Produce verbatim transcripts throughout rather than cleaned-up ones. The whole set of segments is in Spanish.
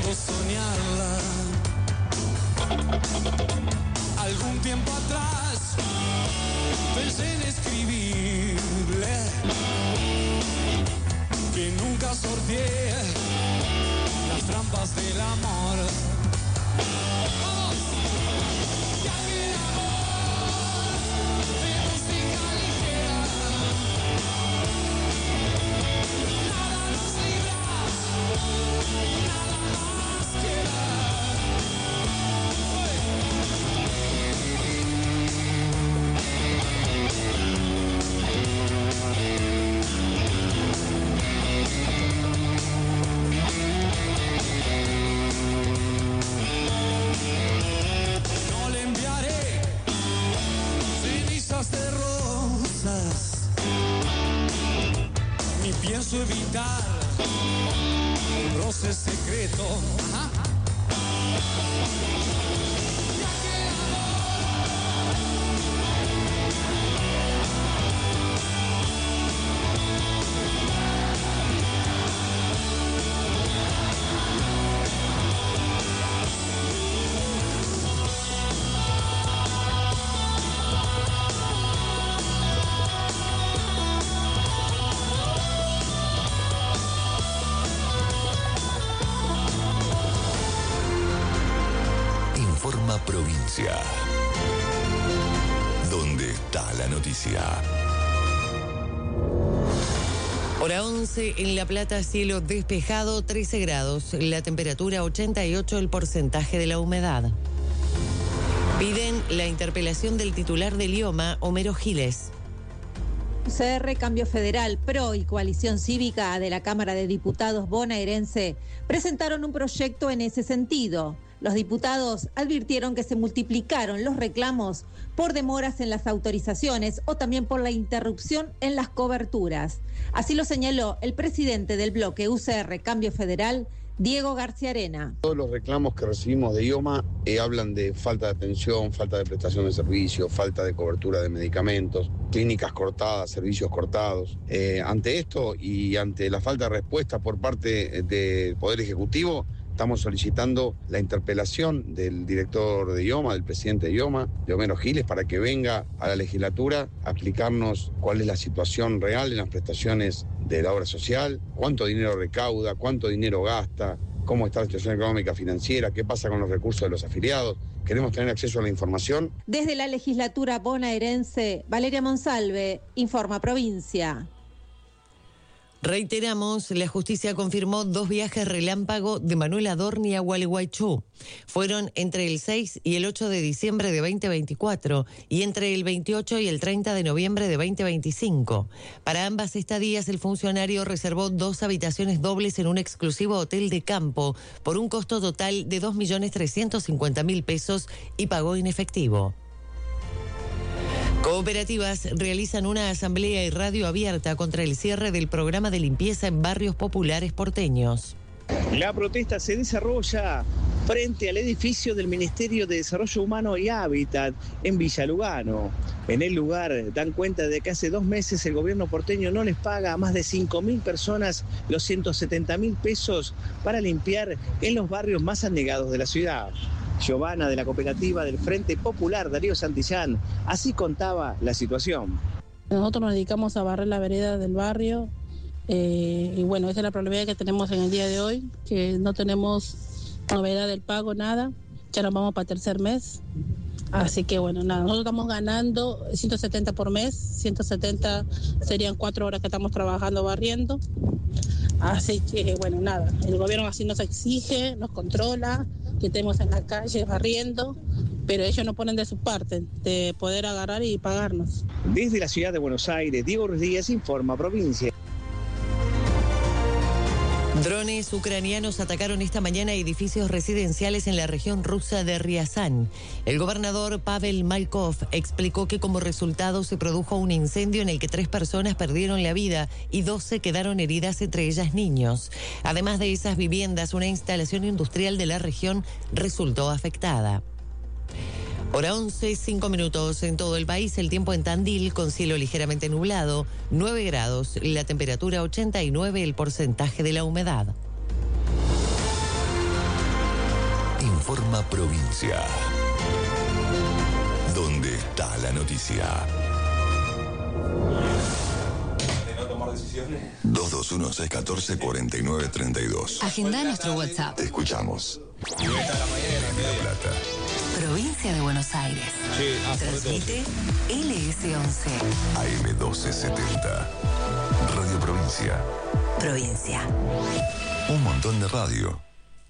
puedo soñarla. Algún tiempo atrás pensé en escribirle que nunca sorteé las trampas del amor. ¡Vamos! Ya que amor de música ligera, nada nos libra, nada más queda. No le enviaré cenizas de rosas, ni pienso evitar un roce secreto. Ajá. Provincia. ¿Dónde está la noticia? Hora once, en La Plata, cielo despejado, trece grados, la temperatura ochenta y ocho, el porcentaje de la humedad. Piden la interpelación del titular del I O M A, Homero Giles. U C R, Cambio Federal, PRO y Coalición Cívica de la Cámara de Diputados bonaerense presentaron un proyecto en ese sentido. Los diputados advirtieron que se multiplicaron los reclamos por demoras en las autorizaciones o también por la interrupción en las coberturas. Así lo señaló el presidente del bloque U C R Cambio Federal, Diego García Arena. Todos los reclamos que recibimos de I O M A eh, hablan de falta de atención, falta de prestación de servicios, falta de cobertura de medicamentos, clínicas cortadas, servicios cortados. Eh, ante esto y ante la falta de respuesta por parte del Poder Ejecutivo, estamos solicitando la interpelación del director de I O M A, del presidente de I O M A, de Homero Giles, para que venga a la legislatura a explicarnos cuál es la situación real en las prestaciones de la obra social, cuánto dinero recauda, cuánto dinero gasta, cómo está la situación económica financiera, qué pasa con los recursos de los afiliados. Queremos tener acceso a la información. Desde la legislatura bonaerense, Valeria Monsalve, informa Provincia. Reiteramos, la justicia confirmó dos viajes relámpago de Manuel Adorni a Gualeguaychú. Fueron entre el seis y el ocho de diciembre de veinte veinticuatro y entre el veintiocho y el treinta de noviembre de veinte veinticinco. Para ambas estadías, el funcionario reservó dos habitaciones dobles en un exclusivo hotel de campo por un costo total de dos millones trescientos cincuenta mil pesos y pagó en efectivo. Cooperativas realizan una asamblea y radio abierta contra el cierre del programa de limpieza en barrios populares porteños. La protesta se desarrolla frente al edificio del Ministerio de Desarrollo Humano y Hábitat en Villa Lugano. En el lugar dan cuenta de que hace dos meses el gobierno porteño no les paga a más de cinco mil personas los ciento setenta mil pesos para limpiar en los barrios más anegados de la ciudad. Giovanna, de la cooperativa del Frente Popular Darío Santillán, así contaba la situación. Nosotros nos dedicamos a barrer la vereda del barrio eh, y bueno, esa es la problemática que tenemos en el día de hoy, que no tenemos novedad del pago, nada, ya nos vamos para el tercer mes, así que bueno, nada, nosotros estamos ganando ciento setenta por mes, ciento setenta serían cuatro horas que estamos trabajando barriendo, así que bueno, nada, el gobierno así nos exige, nos controla, que estemos en la calle barriendo, pero ellos no ponen de su parte, de poder agarrar y pagarnos. Desde la ciudad de Buenos Aires, Diego Rodríguez informa Provincia. Drones ucranianos atacaron esta mañana edificios residenciales en la región rusa de Riazán. El gobernador Pavel Malkov explicó que como resultado se produjo un incendio en el que tres personas perdieron la vida y doce quedaron heridas, entre ellas niños. Además de esas viviendas, una instalación industrial de la región resultó afectada. Hora once, cinco minutos en todo el país, el tiempo en Tandil con cielo ligeramente nublado, nueve grados, la temperatura ochenta y nueve, el porcentaje de la humedad. Informa Provincia. ¿Dónde está la noticia? De no tomar decisiones. dos dos uno, seis uno cuatro, cuatro nueve tres dos. Agenda nuestro WhatsApp. Te escuchamos. Y vuelta a la mañana, La Plata. Provincia de Buenos Aires. Sí, ah, Transmite L S once. A M doce setenta. Radio Provincia. Provincia. Un montón de radio.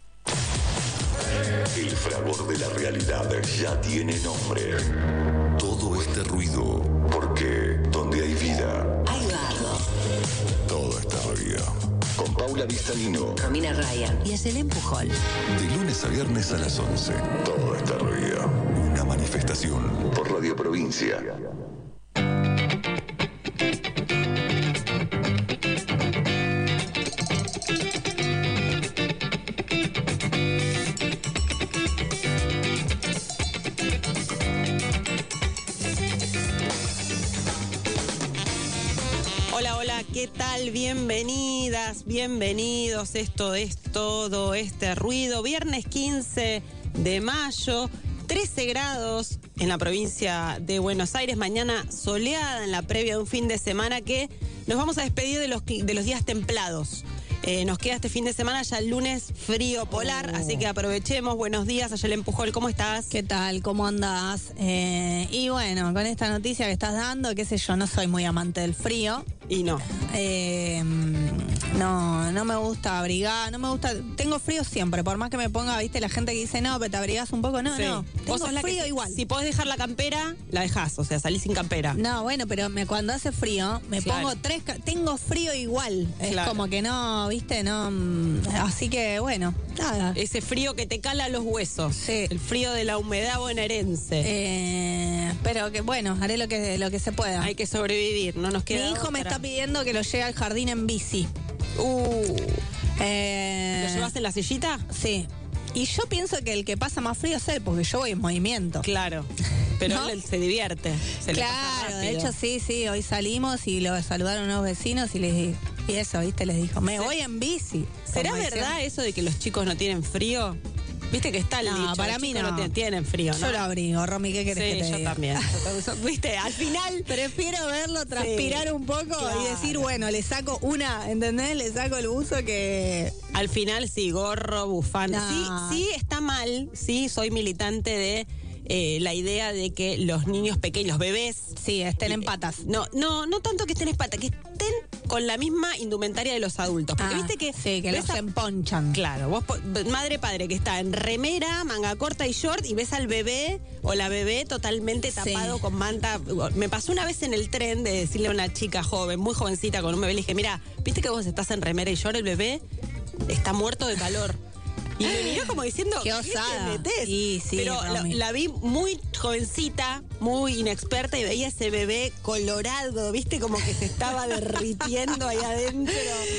El fragor de la realidad ya tiene nombre. Todo este ruido, porque donde hay vida, Hay bardo. todo está ruido. Con Paula Vistalino. Romina Ryan y Ayelen Pujol. De lunes a viernes a las once. Todo está ruido. Una manifestación por Radio Provincia. Hola, hola, ¿qué tal? Bienvenidas, bienvenidos. Esto es todo este ruido. Viernes quince de mayo, trece grados en la provincia de Buenos Aires. Mañana soleada en la previa de un fin de semana que nos vamos a despedir de los, de los días templados. Eh, nos queda este fin de semana ya el lunes frío polar, Oh. así que aprovechemos. Buenos días, Ayelen Pujol, ¿cómo estás? ¿Qué tal? ¿Cómo andás? Eh, y bueno, con esta noticia que estás dando, qué sé yo, no soy muy amante del frío. Y no. Eh, no, no me gusta abrigar, no me gusta, tengo frío siempre, por más que me ponga, viste, la gente que dice, no, pero te abrigás un poco, no, Sí. no, Vos tengo sos la frío que, igual. Si podés dejar la campera, la dejás, o sea, salís sin campera. No, bueno, pero me, cuando hace frío, me Claro. pongo tres, ca- tengo frío igual, es Claro. como que no, viste, no, mm, así que bueno, nada. Ese frío que te cala los huesos. Sí. El frío de la humedad bonaerense. Eh, pero que bueno, haré lo que, lo que se pueda. Hay que sobrevivir, no nos Mi queda hijo me otra. está pidiendo que lo lleve al jardín en bici. Uh, Eh, ¿Lo llevas en la sillita? Sí. Y yo pienso que el que pasa más frío es él, porque yo voy en movimiento. Claro. Pero ¿No? él se divierte. Se le pasa Claro, de rápido. hecho sí, sí, hoy salimos y lo saludaron unos vecinos y les di- y eso, viste, les dijo, me Sí. voy en bici. ¿Será Como verdad diciendo, eso de que los chicos no tienen frío? Viste que está el No, dicho, para los mí chicos no. tienen, tienen frío, ¿no? Yo lo abrigo, Romy, ¿qué querés Sí, que te yo diga? también. Viste, al final... Prefiero verlo transpirar un poco claro. y decir, bueno, le saco una, ¿entendés? Le saco el buzo que... Al final sí, gorro, bufanda. No. Sí, sí está mal, sí, soy militante de eh, la idea de que los niños pequeños, bebés... Sí, estén en patas. No, no, no tanto que estén en patas, que estén con la misma indumentaria de los adultos. Porque Ah, viste que... sí, que ves los a- emponchan. Claro, vos, po- madre, padre, que está en remera, manga corta y short, y ves al bebé o la bebé totalmente Sí. tapado con manta. Me pasó una vez en el tren de decirle a una chica joven, muy jovencita, con un bebé, le dije, mira, viste que vos estás en remera y short, el bebé está muerto de calor. Y me miró como diciendo, Qué ¿qué osada. te metés? Sí, sí, Pero la, Romy. la vi muy jovencita, muy inexperta, y veía ese bebé colorado, viste, como que se estaba derritiendo ahí adentro.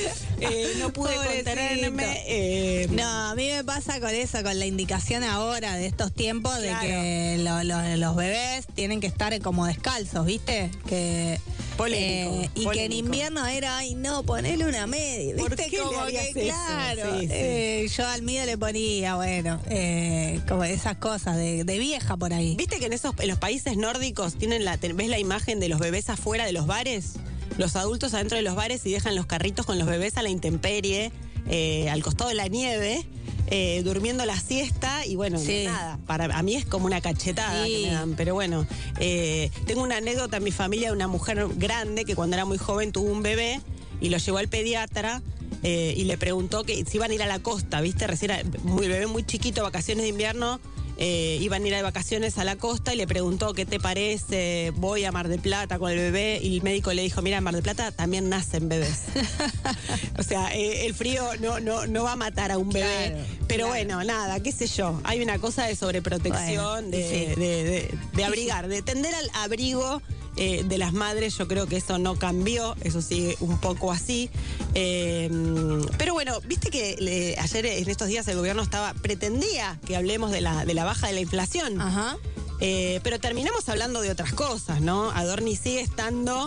Eh, no pude Pobrecito. contenerme. eh, No, a mí me pasa con eso, con la indicación ahora de estos tiempos Claro. de que lo- lo- los bebés tienen que estar como descalzos, ¿viste? Que Polémico, eh, y polémico. que en invierno era, ay no, ponele una media, ¿Por ¿viste? qué le como harías que, eso? claro, Sí, sí. eh, yo al mío le ponía, bueno, eh, como esas cosas de, de vieja por ahí. ¿Viste que en esos en los países nórdicos tienen la te- ves la imagen de los bebés afuera de los bares? Los adultos adentro de los bares y dejan los carritos con los bebés a la intemperie, eh, al costado de la nieve, eh, durmiendo la siesta y bueno, Sí. nada, para a mí es como una cachetada Sí. que me dan, pero bueno, eh, tengo una anécdota en mi familia de una mujer grande que cuando era muy joven tuvo un bebé y lo llevó al pediatra. Eh, y le preguntó que si iban a ir a la costa, ¿viste? Recién era muy, el bebé muy chiquito, vacaciones de invierno, eh, iban a ir de vacaciones a la costa y le preguntó, ¿qué te parece? Voy a Mar del Plata con el bebé, y el médico le dijo, mira, en Mar del Plata también nacen bebés. O sea, eh, el frío no, no, no va a matar a un bebé, Claro, pero claro. bueno, nada, qué sé yo, hay una cosa de sobreprotección, Bueno, de, sí. de, de- de abrigar, de tender al abrigo eh, de las madres. Yo creo que eso no cambió, eso sigue un poco así. Eh, pero bueno, viste que le- ayer en estos días el gobierno estaba pretendía que hablemos de la, de la baja de la inflación. Ajá. Eh, pero terminamos hablando de otras cosas, ¿no? Adorni sigue estando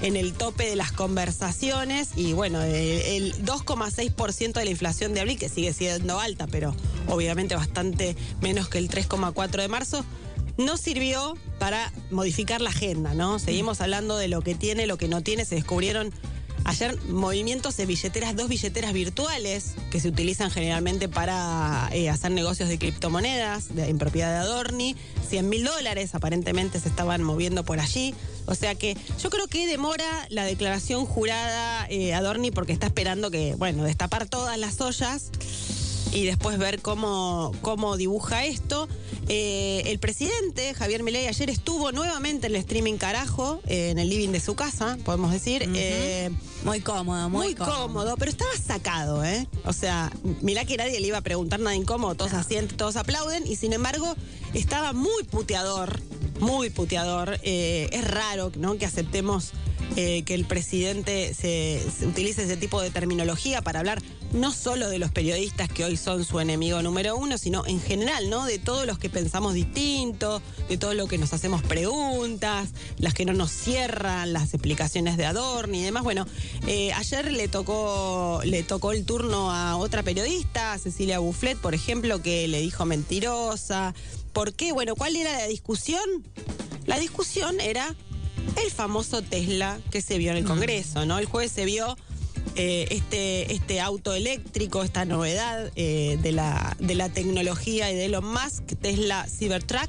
en el tope de las conversaciones y bueno, el, el dos coma seis por ciento de la inflación de abril, que sigue siendo alta, pero obviamente bastante menos que el tres coma cuatro de marzo, no sirvió para modificar la agenda, ¿no? Seguimos hablando de lo que tiene, lo que no tiene. Se descubrieron ayer movimientos de billeteras, dos billeteras virtuales que se utilizan generalmente para eh, hacer negocios de criptomonedas de, en propiedad de Adorni. cien mil dólares aparentemente se estaban moviendo por allí. O sea que yo creo que demora la declaración jurada eh, Adorni porque está esperando que, bueno, destapar todas las ollas y después ver cómo, cómo dibuja esto. Eh, el presidente, Javier Milei, ayer estuvo nuevamente en el streaming carajo, eh, en el living de su casa, podemos decir. Uh-huh. eh, muy cómodo, muy, muy cómodo. cómodo. Pero estaba sacado, ¿eh? O sea, mirá que nadie le iba a preguntar nada incómodo, todos asienten, todos aplauden, y sin embargo, estaba muy puteador, muy puteador. Eh, es raro, ¿no?, que aceptemos eh, que el presidente se, se utilice ese tipo de terminología para hablar no solo de los periodistas que hoy son su enemigo número uno, sino en general, ¿no? De todos los que pensamos distinto, de todo lo que nos hacemos preguntas, las que no nos cierran, las explicaciones de Adorni y demás. Bueno, eh, ayer le tocó, le tocó el turno a otra periodista, a Cecilia Bufflet, por ejemplo, que le dijo mentirosa. ¿Por qué? Bueno, ¿cuál era la discusión? La discusión era el famoso Tesla que se vio en el Congreso, ¿no? El jueves se vio Eh, este, este auto eléctrico, esta novedad eh, de, la, de la tecnología y de Elon Musk, Tesla Cybertruck,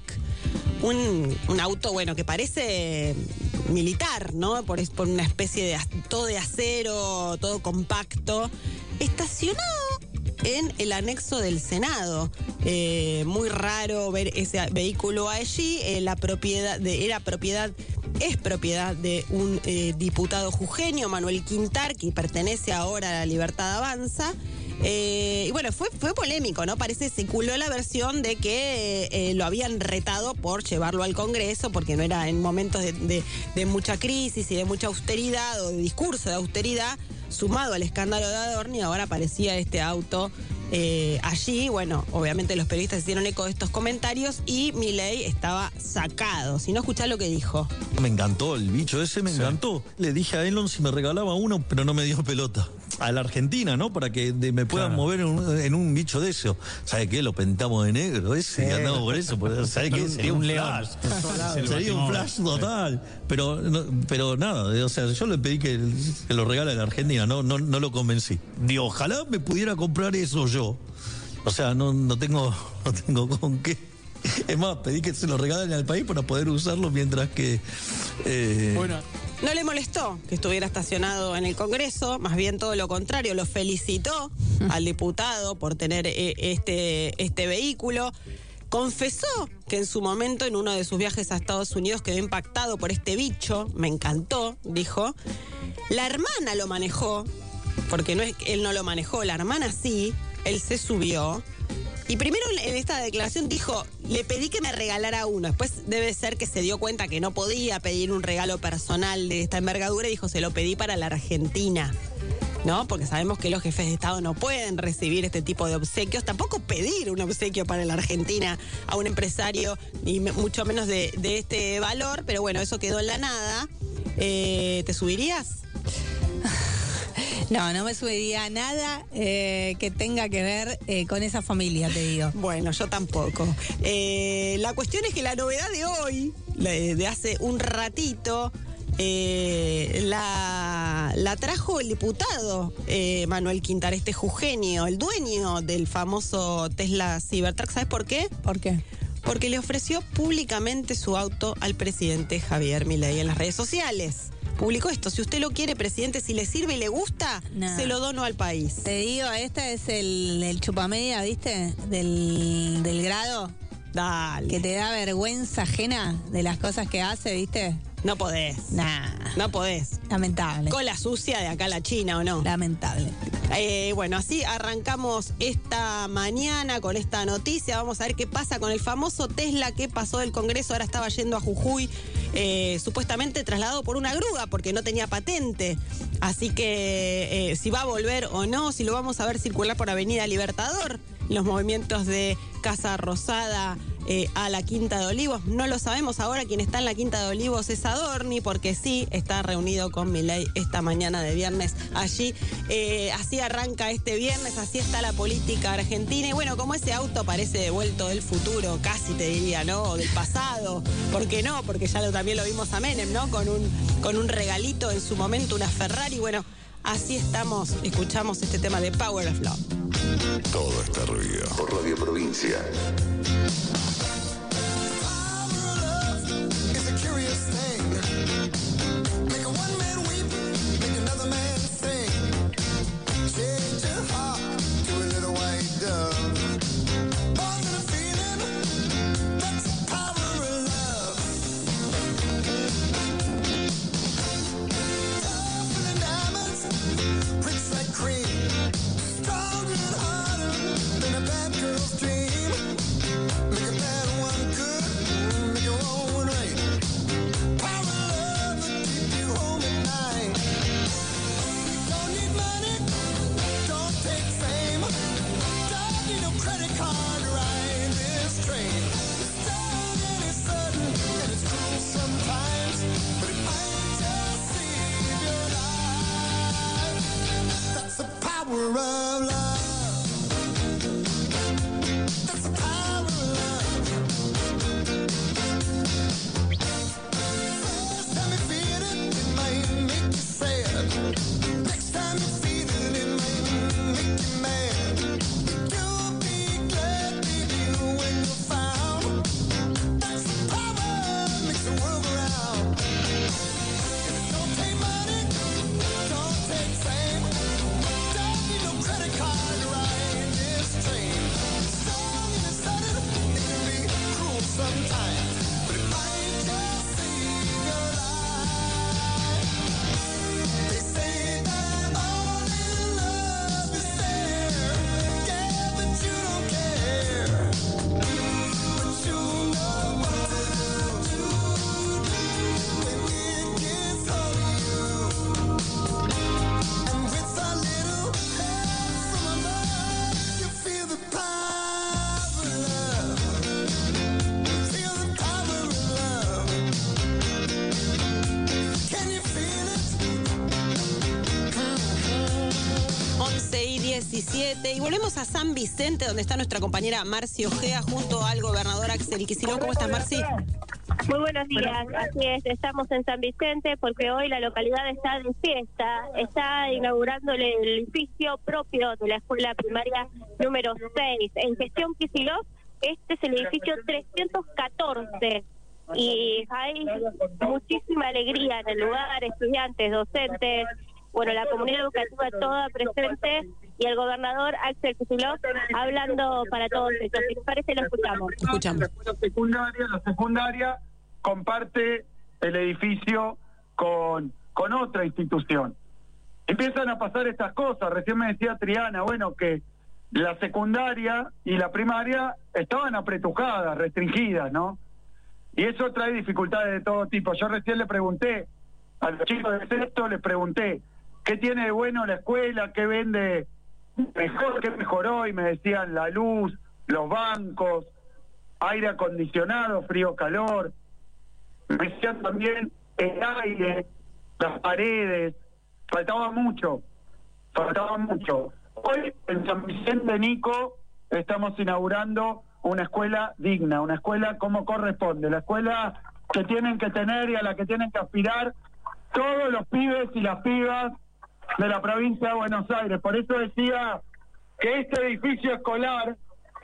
un, un auto, bueno, que parece militar, ¿no? Por, por una especie de todo de acero, todo compacto, estacionado en el anexo del Senado. Eh, muy raro ver ese vehículo allí. Eh, la propiedad de, era propiedad es propiedad de un eh, diputado jujeño, Manuel Quintar, que pertenece ahora a La Libertad Avanza. Eh, y bueno, fue, fue polémico, ¿no? Parece que circuló la versión de que eh, lo habían retado por llevarlo al Congreso, porque no era en momentos de, de, de mucha crisis y de mucha austeridad, o de discurso de austeridad, sumado al escándalo de Adorni, ahora aparecía este auto Eh, allí. Bueno, obviamente los periodistas hicieron eco de estos comentarios y Milei estaba sacado. Si no, escuchá lo que dijo. Me encantó el bicho ese, me sí. encantó. Le dije a Elon si me regalaba uno, pero no me dio pelota. A la Argentina, ¿no? Para que de, me puedan claro. mover en un, en un bicho de eso. ¿Sabe qué? Lo pentamos de negro ese sí. y andamos por eso. ¿Sabe qué? Sería un flash. Sería un flash total. Pero, no, pero nada, o sea, yo le pedí que, que lo regale a la Argentina, no, no, no lo convencí. Digo, ojalá me pudiera comprar eso yo. O sea, no, no tengo, no tengo con qué. Es más, pedí que se lo regalen al país para poder usarlo mientras que... Eh... Bueno. No le molestó que estuviera estacionado en el Congreso, más bien todo lo contrario, lo felicitó al diputado por tener eh, este, este vehículo. Confesó que en su momento, en uno de sus viajes a Estados Unidos, quedó impactado por este bicho, me encantó, dijo. La hermana lo manejó, porque no es que él no lo manejó, la hermana sí, él se subió. Y primero en esta declaración dijo, le pedí que me regalara uno. Después debe ser que se dio cuenta que no podía pedir un regalo personal de esta envergadura y dijo, se lo pedí para la Argentina, ¿no? Porque sabemos que los jefes de Estado no pueden recibir este tipo de obsequios, tampoco pedir un obsequio para la Argentina a un empresario, ni mucho menos de, de este valor, pero bueno, eso quedó en la nada. Eh, ¿Te subirías? No, no me subiría nada eh, que tenga que ver eh, con esa familia, te digo. Bueno, yo tampoco. Eh, la cuestión es que la novedad de hoy, de hace un ratito, eh, la, la trajo el diputado eh, Manuel Quintar, este jujeño, el dueño del famoso Tesla Cybertruck. ¿Sabes por qué? ¿Por qué? Porque le ofreció públicamente su auto al presidente Javier Milei en las redes sociales. Publicó esto, si usted lo quiere, presidente, si le sirve y le gusta, no. se lo dono al país. Te digo, este es el, el chupamedia, ¿viste? Del, del grado. Dale. Que te da vergüenza ajena de las cosas que hace, ¿viste? No podés. Nah. No podés. Lamentable. Cola sucia de acá a la China, ¿o no? Lamentable. Eh, bueno, así arrancamos esta mañana con esta noticia. Vamos a ver qué pasa con el famoso Tesla que pasó del Congreso. Ahora estaba yendo a Jujuy, eh, supuestamente trasladado por una grúa porque no tenía patente. Así que eh, si va a volver o no, si lo vamos a ver circular por Avenida Libertador, los movimientos de Casa Rosada eh, a la Quinta de Olivos. No lo sabemos ahora, quien está en la Quinta de Olivos es Adorni, porque sí, está reunido con Milei esta mañana de viernes allí. Eh, así arranca este viernes, así está la política argentina. Y bueno, como ese auto parece devuelto del futuro, casi te diría, ¿no? O del pasado. ¿Por qué no? Porque ya lo, también lo vimos a Menem, ¿no? Con un, con un regalito en su momento, una Ferrari. Bueno, así estamos, escuchamos este tema de Power of Love. Todo está ruido por Radio Provincia. diecisiete. Y volvemos a San Vicente, donde está nuestra compañera Marci Ojea junto al gobernador Axel Kicillof. ¿Cómo estás, Marci? Muy buenos días, así es, estamos en San Vicente porque hoy la localidad está de fiesta, está inaugurando el edificio propio de la escuela primaria número seis. En gestión Kicillof, este es el edificio trescientos catorce y hay muchísima alegría en el lugar, estudiantes, docentes, bueno, la comunidad educativa toda presente y el gobernador Axel Kicillof hablando para todos ellos. Si les parece, lo escuchamos. Escuchamos. La escuela secundaria, la secundaria comparte el edificio con, con otra institución. Empiezan a pasar estas cosas. Recién me decía Triana, bueno, que la secundaria y la primaria estaban apretujadas, restringidas, ¿no? Y eso trae dificultades de todo tipo. Yo recién le pregunté a los chicos de sexto, les pregunté, ¿qué tiene de bueno la escuela? ¿Qué vende mejor? ¿Qué mejoró? Y me decían la luz, los bancos, aire acondicionado, frío, calor. Me decían también el aire, las paredes. Faltaba mucho, faltaba mucho. Hoy en San Vicente, Nico, estamos inaugurando una escuela digna, una escuela como corresponde, la escuela que tienen que tener y a la que tienen que aspirar todos los pibes y las pibas de la provincia de Buenos Aires. Por eso decía que este edificio escolar,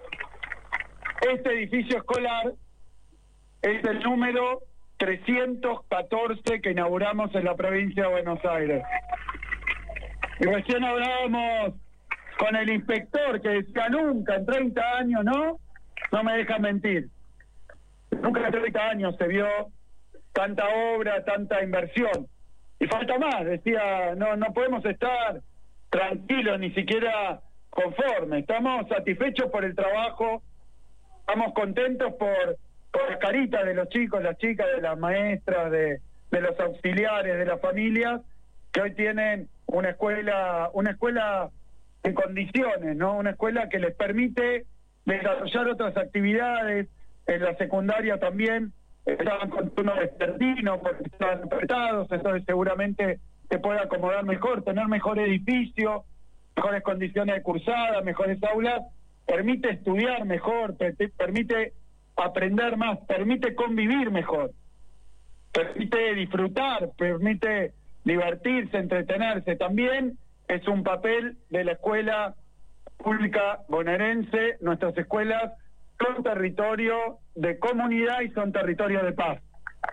este edificio escolar es el número trescientos catorce que inauguramos en la provincia de Buenos Aires. Y recién hablábamos con el inspector que decía nunca en treinta años, ¿no? No me deja mentir. Nunca en treinta años se vio tanta obra, tanta inversión. Y falta más, decía, no no podemos estar tranquilos, ni siquiera conformes. Estamos satisfechos por el trabajo, estamos contentos por, por las caritas de los chicos, las chicas, de las maestras, de, de los auxiliares, de las familias, que hoy tienen una escuela, una escuela en condiciones, ¿no? Una escuela que les permite desarrollar otras actividades, en la secundaria también estaban con turno vespertino porque estaban apretados, entonces seguramente te puede acomodar mejor, tener mejor edificio, mejores condiciones de cursada, mejores aulas, permite estudiar mejor, te, te permite aprender más, permite convivir mejor, permite disfrutar, permite divertirse, entretenerse. También es un papel de la escuela pública bonaerense. Nuestras escuelas son territorio de comunidad y son territorio de paz.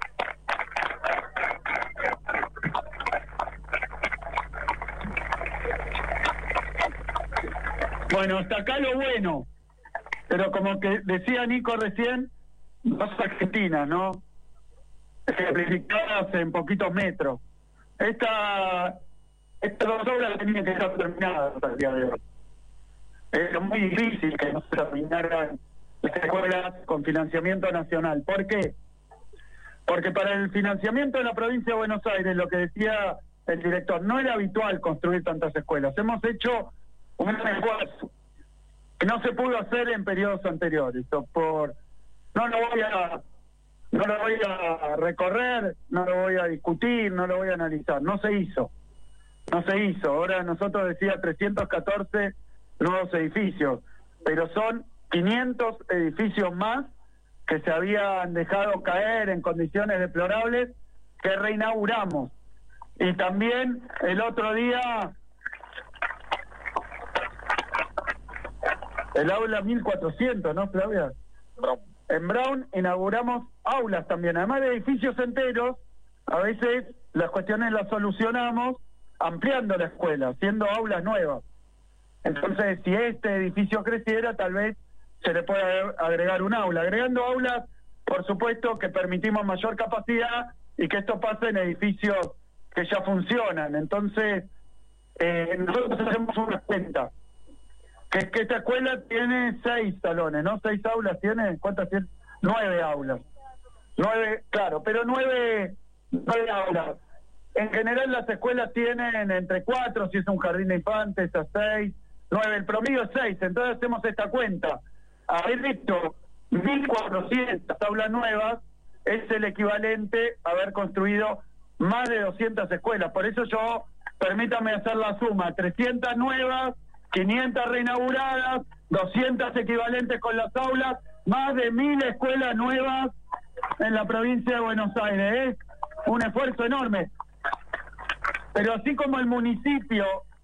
Bueno, hasta acá lo bueno, pero como que decía Nico recién, dos Argentinas, ¿no? Ejemplificadas en poquitos metros. Esta, estas dos obras tenían que estar terminadas hasta el día de hoy. Es muy difícil que no se terminaran las escuelas con financiamiento nacional. ¿Por qué? Porque para el financiamiento de la provincia de Buenos Aires, lo que decía el director, no era habitual construir tantas escuelas. Hemos hecho un gran esfuerzo que no se pudo hacer en periodos anteriores. Por no lo voy a no lo voy a recorrer, no lo voy a discutir, no lo voy a analizar. No se hizo, no se hizo. Ahora nosotros decía trescientos catorce nuevos edificios, pero son quinientos edificios más que se habían dejado caer en condiciones deplorables que reinauguramos. Y también el otro día el aula mil cuatrocientos, ¿no, Flavia? Brown. En Brown inauguramos aulas también, además de edificios enteros. A veces las cuestiones las solucionamos ampliando la escuela, haciendo aulas nuevas. Entonces, si este edificio creciera, tal vez se le puede agregar un aula. Agregando aulas, por supuesto que permitimos mayor capacidad y que esto pase en edificios que ya funcionan. Entonces, eh, nosotros hacemos una cuenta. Que es que esta escuela tiene seis salones, ¿no? Seis aulas tiene, ¿cuántas tiene? Nueve aulas. Nueve, claro, pero nueve, nueve aulas. En general las escuelas tienen entre cuatro, si es un jardín de infantes, a seis, nueve, el promedio es seis. Entonces hacemos esta cuenta. Haber visto mil cuatrocientas aulas nuevas es el equivalente a haber construido más de doscientas escuelas. Por eso yo, permítame hacer la suma, trescientas nuevas, quinientas reinauguradas, doscientas equivalentes con las aulas, más de mil escuelas nuevas en la provincia de Buenos Aires. Es un esfuerzo enorme. Pero así como el municipio,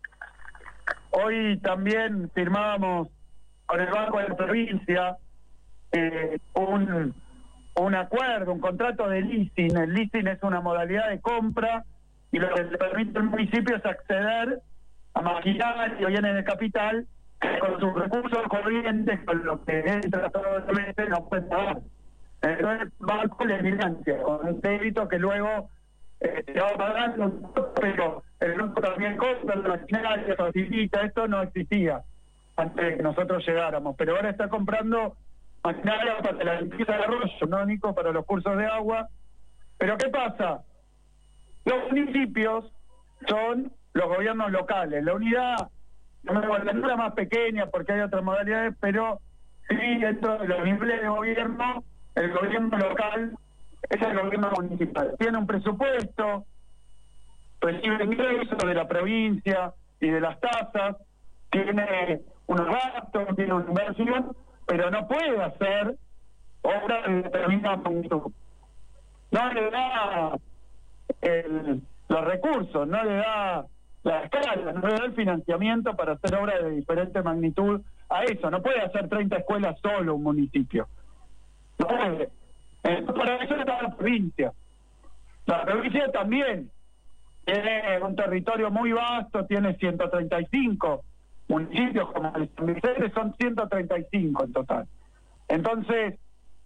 hoy también firmábamos con el Banco de la Provincia eh, un, un acuerdo, un contrato de leasing. El leasing es una modalidad de compra y lo que le permite al municipio es acceder a maquinaria y bienes de capital que con sus recursos corrientes, con lo que entra todos los meses, no puede pagar. Entonces, banco le financia con un débito que luego eh, se va pagando, pero el banco también compra la maquinaria, facilita. Esto no existía antes de que nosotros llegáramos, pero ahora está comprando maquinaria para la limpieza de arroyo, ¿no, Nico? Para los cursos de agua. Pero ¿qué pasa? Los municipios son los gobiernos locales. La unidad, no me voy a la más pequeña porque hay otras modalidades, pero sí, dentro de los niveles de gobierno, el gobierno local es el gobierno municipal. Tiene un presupuesto, recibe ingresos de la provincia y de las tasas, tiene unos gastos, tiene una inversión, pero no puede hacer obras de determinada magnitud. No le da el, los recursos, no le da la escala, no le da el financiamiento para hacer obras de diferente magnitud a eso. No puede hacer treinta escuelas solo un municipio. No puede. Entonces, para eso está la provincia. La provincia también tiene un territorio muy vasto, tiene ciento treinta y cinco municipios, como el San Vicente, son ciento treinta y cinco en total. Entonces,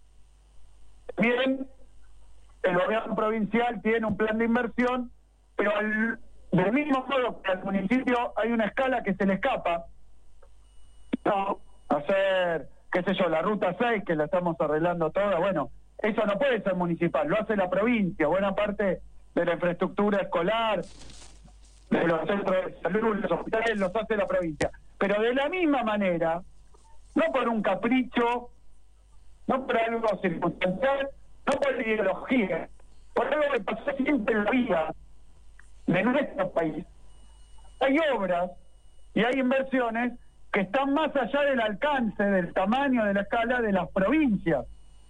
bien, el gobierno provincial tiene un plan de inversión, pero al, del mismo modo que al municipio hay una escala que se le escapa, no hacer, qué sé yo, la ruta seis, que la estamos arreglando toda, bueno, eso no puede ser municipal, lo hace la provincia. Buena parte de la infraestructura escolar, de los centros de salud, los hospitales, los hace la provincia. Pero de la misma manera, no por un capricho no por algo circunstancial, no por ideología, por algo que pasó siempre en la vida de nuestro país. Hay obras y hay inversiones que están más allá del alcance, del tamaño, de la escala de las provincias.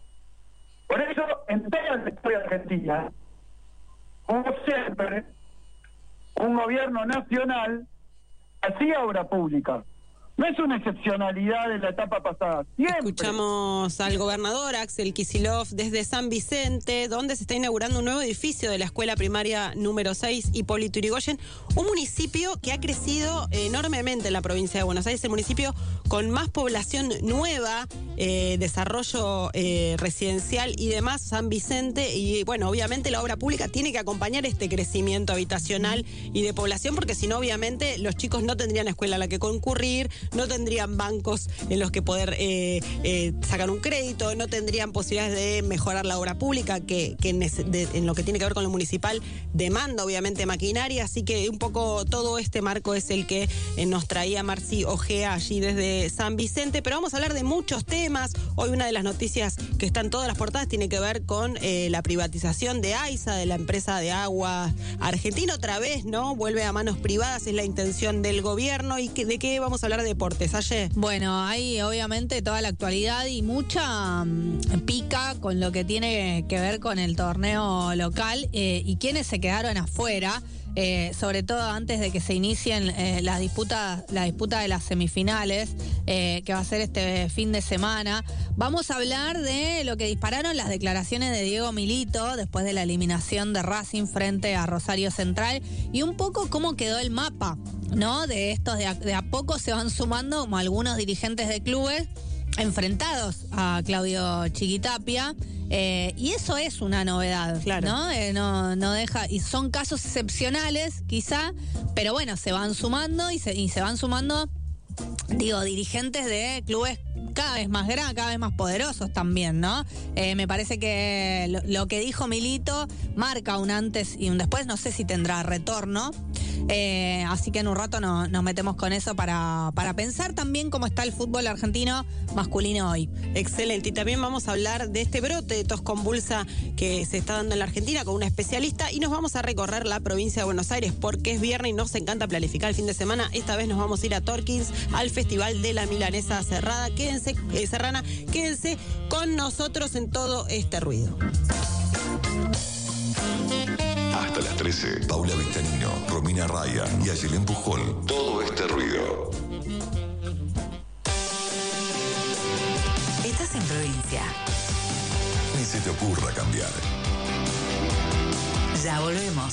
Por eso, en toda la historia argentina, hubo siempre un gobierno nacional que hacía obra pública. No es una excepcionalidad de la etapa pasada. Siempre. Escuchamos al gobernador Axel Kicillof desde San Vicente, donde se está inaugurando un nuevo edificio de la escuela primaria número seis, Hipólito Yrigoyen, un municipio que ha crecido enormemente en la provincia de Buenos Aires, el municipio con más población nueva, eh, desarrollo eh, residencial y demás, San Vicente, y bueno, obviamente la obra pública tiene que acompañar este crecimiento habitacional y de población, porque si no, obviamente, los chicos no tendrían escuela a la que concurrir, no tendrían bancos en los que poder eh, eh, sacar un crédito, no tendrían posibilidades de mejorar la obra pública, que, que en, ese, de, en lo que tiene que ver con lo municipal demanda obviamente maquinaria, así que un poco todo este marco es el que eh, nos traía Marci Ojea allí desde San Vicente, pero vamos a hablar de muchos temas. Hoy una de las noticias que está en todas las portadas tiene que ver con eh, la privatización de AISA, de la empresa de agua argentina, otra vez, ¿no? Vuelve a manos privadas, es la intención del gobierno. ¿Y que, de qué vamos a hablar de deportes, Aye? Bueno, hay obviamente toda la actualidad y mucha um, pica con lo que tiene que ver con el torneo local eh, y quienes se quedaron afuera. Eh, sobre todo antes de que se inicien eh, las disputas, la disputa de las semifinales, eh, que va a ser este fin de semana. Vamos a hablar de lo que dispararon las declaraciones de Diego Milito después de la eliminación de Racing frente a Rosario Central y un poco cómo quedó el mapa, ¿no? De estos, de a, de a poco se van sumando como algunos dirigentes de clubes enfrentados a Claudio Chiquitapia. Eh, y eso es una novedad, claro. ¿no? Eh, no, no deja, y son casos excepcionales, quizá, pero bueno, se van sumando y se, y se van sumando, digo, dirigentes de clubes cada vez más grandes, cada vez más poderosos también, ¿no? Eh, me parece que lo, lo que dijo Milito marca un antes y un después, no sé si tendrá retorno. Eh, así que en un rato no, nos metemos con eso para, para pensar también cómo está el fútbol argentino masculino hoy. Excelente, y también vamos a hablar de este brote de tos convulsa que se está dando en la Argentina con una especialista, y nos vamos a recorrer la provincia de Buenos Aires porque es viernes y nos encanta planificar el fin de semana. Esta vez nos vamos a ir a Torkins, al Festival de la Milanesa Cerrada. Quédense, eh, Serrana, quédense con nosotros en todo este ruido. Hasta las trece, Paula Vistanino, Romina Raya y Ayelen Pujol. Todo este ruido. Estás en provincia. Ni se te ocurra cambiar. Ya volvemos.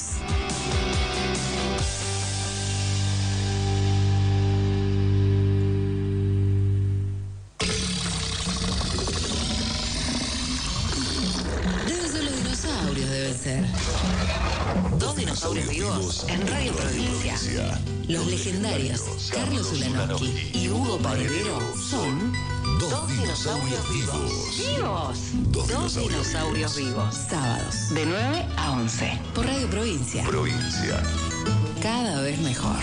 Deben ser los dinosaurios, deben ser. Dos dinosaurios vivos en Radio Provincia. Los legendarios Carlos Ulanowski y Hugo Paredero son dos dinosaurios vivos. ¡Vivos! Dos dinosaurios vivos. Sábados de nueve a once por Radio Provincia. Provincia. Cada vez mejor.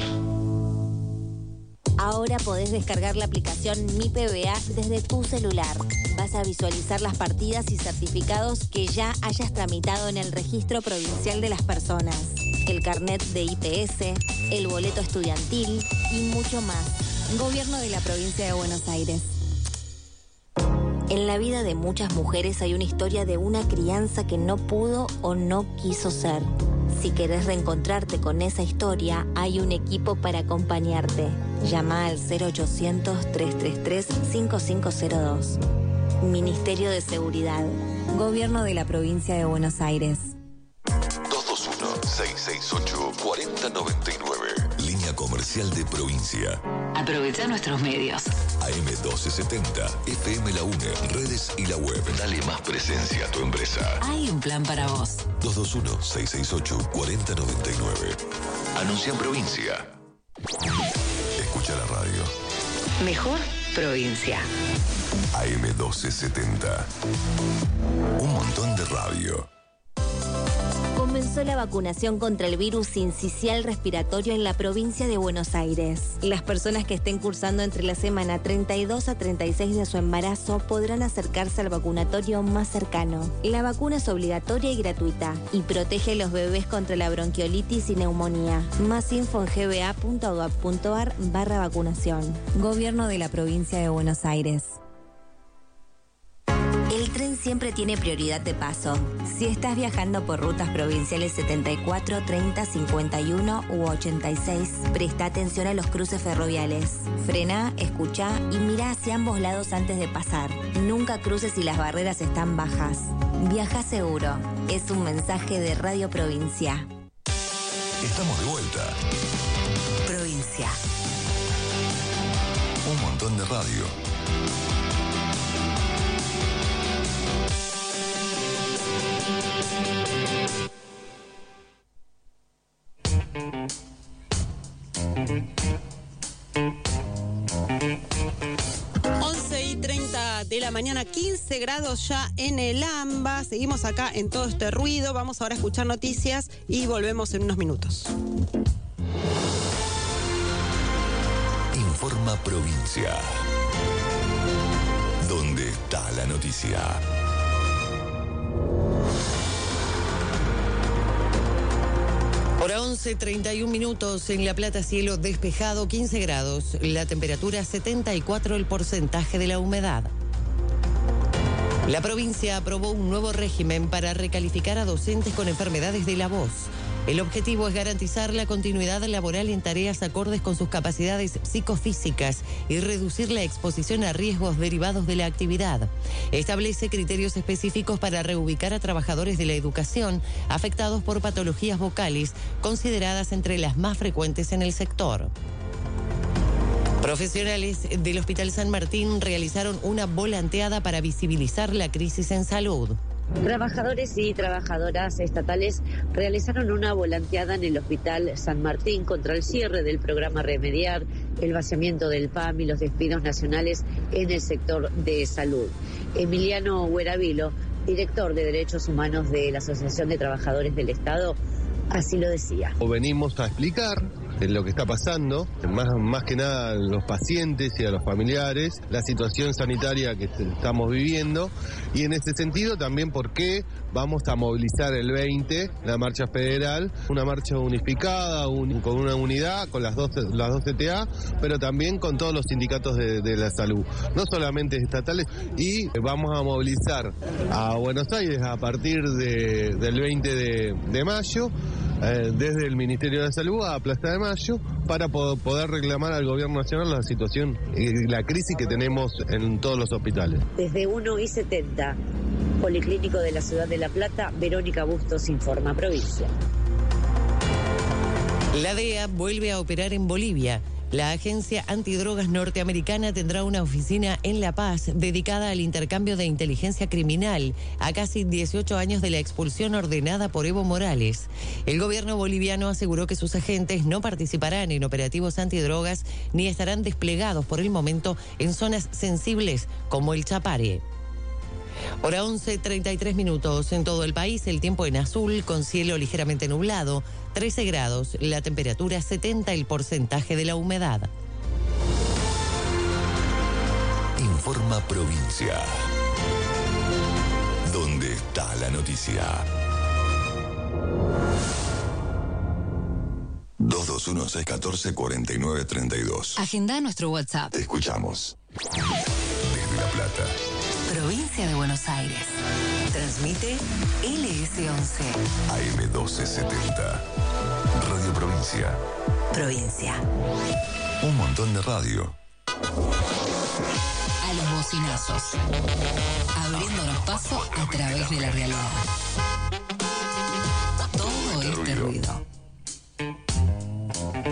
Ahora podés descargar la aplicación Mi P B A desde tu celular. Vas a visualizar las partidas y certificados que ya hayas tramitado en el Registro Provincial de las Personas, el carnet de I P S, el boleto estudiantil y mucho más. Gobierno de la Provincia de Buenos Aires. En la vida de muchas mujeres hay una historia de una crianza que no pudo o no quiso ser. Si querés reencontrarte con esa historia, hay un equipo para acompañarte. Llama al cero ochocientos, trescientos treinta y tres, cincuenta y cinco cero dos. Ministerio de Seguridad. Gobierno de la Provincia de Buenos Aires. dos dos uno, seis seis ocho, cuatro cero nueve nueve. Línea comercial de Provincia. Aprovecha nuestros medios. A M doce setenta, F M La UNE, redes y la web. Dale más presencia a tu empresa. Hay un plan para vos. dos dos uno, seis seis ocho, cuatro cero nueve nueve. Anuncia en Provincia. Escucha la radio. Mejor Provincia. A M doce setenta. Un montón de radio. Comenzó comenzó la vacunación contra el virus sincicial respiratorio en la provincia de Buenos Aires. Las personas que estén cursando entre la semana treinta y dos a treinta y seis de su embarazo podrán acercarse al vacunatorio más cercano. La vacuna es obligatoria y gratuita y protege a los bebés contra la bronquiolitis y neumonía. Más info en g b a punto gov punto a r barra vacunación. Gobierno de la provincia de Buenos Aires. El tren siempre tiene prioridad de paso. Si estás viajando por rutas provinciales setenta y cuatro, treinta, cincuenta y uno u ochenta y seis, presta atención a los cruces ferroviales. Frena, escucha y mira hacia ambos lados antes de pasar. Nunca cruces si las barreras están bajas. Viaja seguro. Es un mensaje de Radio Provincia. Estamos de vuelta. Provincia. Un montón de radio. once y treinta de la mañana, quince grados ya en el AMBA. Seguimos acá en todo este ruido. Vamos ahora a escuchar noticias y volvemos en unos minutos. Informa Provincia. ¿Dónde está la noticia? Hora once, treinta y un minutos, en La Plata cielo despejado, quince grados, la temperatura setenta y cuatro, el porcentaje de la humedad. La provincia aprobó un nuevo régimen para recalificar a docentes con enfermedades de la voz. El objetivo es garantizar la continuidad laboral en tareas acordes con sus capacidades psicofísicas y reducir la exposición a riesgos derivados de la actividad. Establece criterios específicos para reubicar a trabajadores de la educación afectados por patologías vocales, consideradas entre las más frecuentes en el sector. Profesionales del Hospital San Martín realizaron una volanteada para visibilizar la crisis en salud. Trabajadores y trabajadoras estatales realizaron una volanteada en el Hospital San Martín contra el cierre del programa Remediar, el vaciamiento del P A M y los despidos nacionales en el sector de salud. Emiliano Hueravilo, director de Derechos Humanos de la Asociación de Trabajadores del Estado, así lo decía. Venimos a explicar lo que está pasando, más, más que nada a los pacientes y a los familiares, la situación sanitaria que estamos viviendo, y en ese sentido también por qué vamos a movilizar el veinte, la marcha federal, una marcha unificada, un, con una unidad, con las doce, las doce T A, pero también con todos los sindicatos de, de la salud, no solamente estatales, y vamos a movilizar a Buenos Aires a partir de, del veinte de, de mayo, eh, desde el Ministerio de Salud a Plaza de Mayo, para po- poder reclamar al gobierno nacional la situación y la crisis que tenemos en todos los hospitales. Desde uno y setenta, Policlínico de la Ciudad de La Plata, Verónica Bustos informa Provincia. La D E A vuelve a operar en Bolivia. La agencia antidrogas norteamericana tendrá una oficina en La Paz dedicada al intercambio de inteligencia criminal a casi dieciocho años de la expulsión ordenada por Evo Morales. El gobierno boliviano aseguró que sus agentes no participarán en operativos antidrogas ni estarán desplegados por el momento en zonas sensibles como el Chapare. Hora once, treinta y tres minutos. En todo el país, el tiempo en azul, con cielo ligeramente nublado, trece grados, la temperatura setenta, el porcentaje de la humedad. Informa Provincia. ¿Dónde está la noticia? dos dos uno, seis uno cuatro, cuatro nueve tres dos. Agenda nuestro WhatsApp. Te escuchamos. Desde La Plata. Provincia de Buenos Aires. Transmite L S once. A M doce setenta. Radio Provincia. Provincia. Un montón de radio. A los bocinazos. Abriéndonos paso a través de la realidad. Todo este ruido. once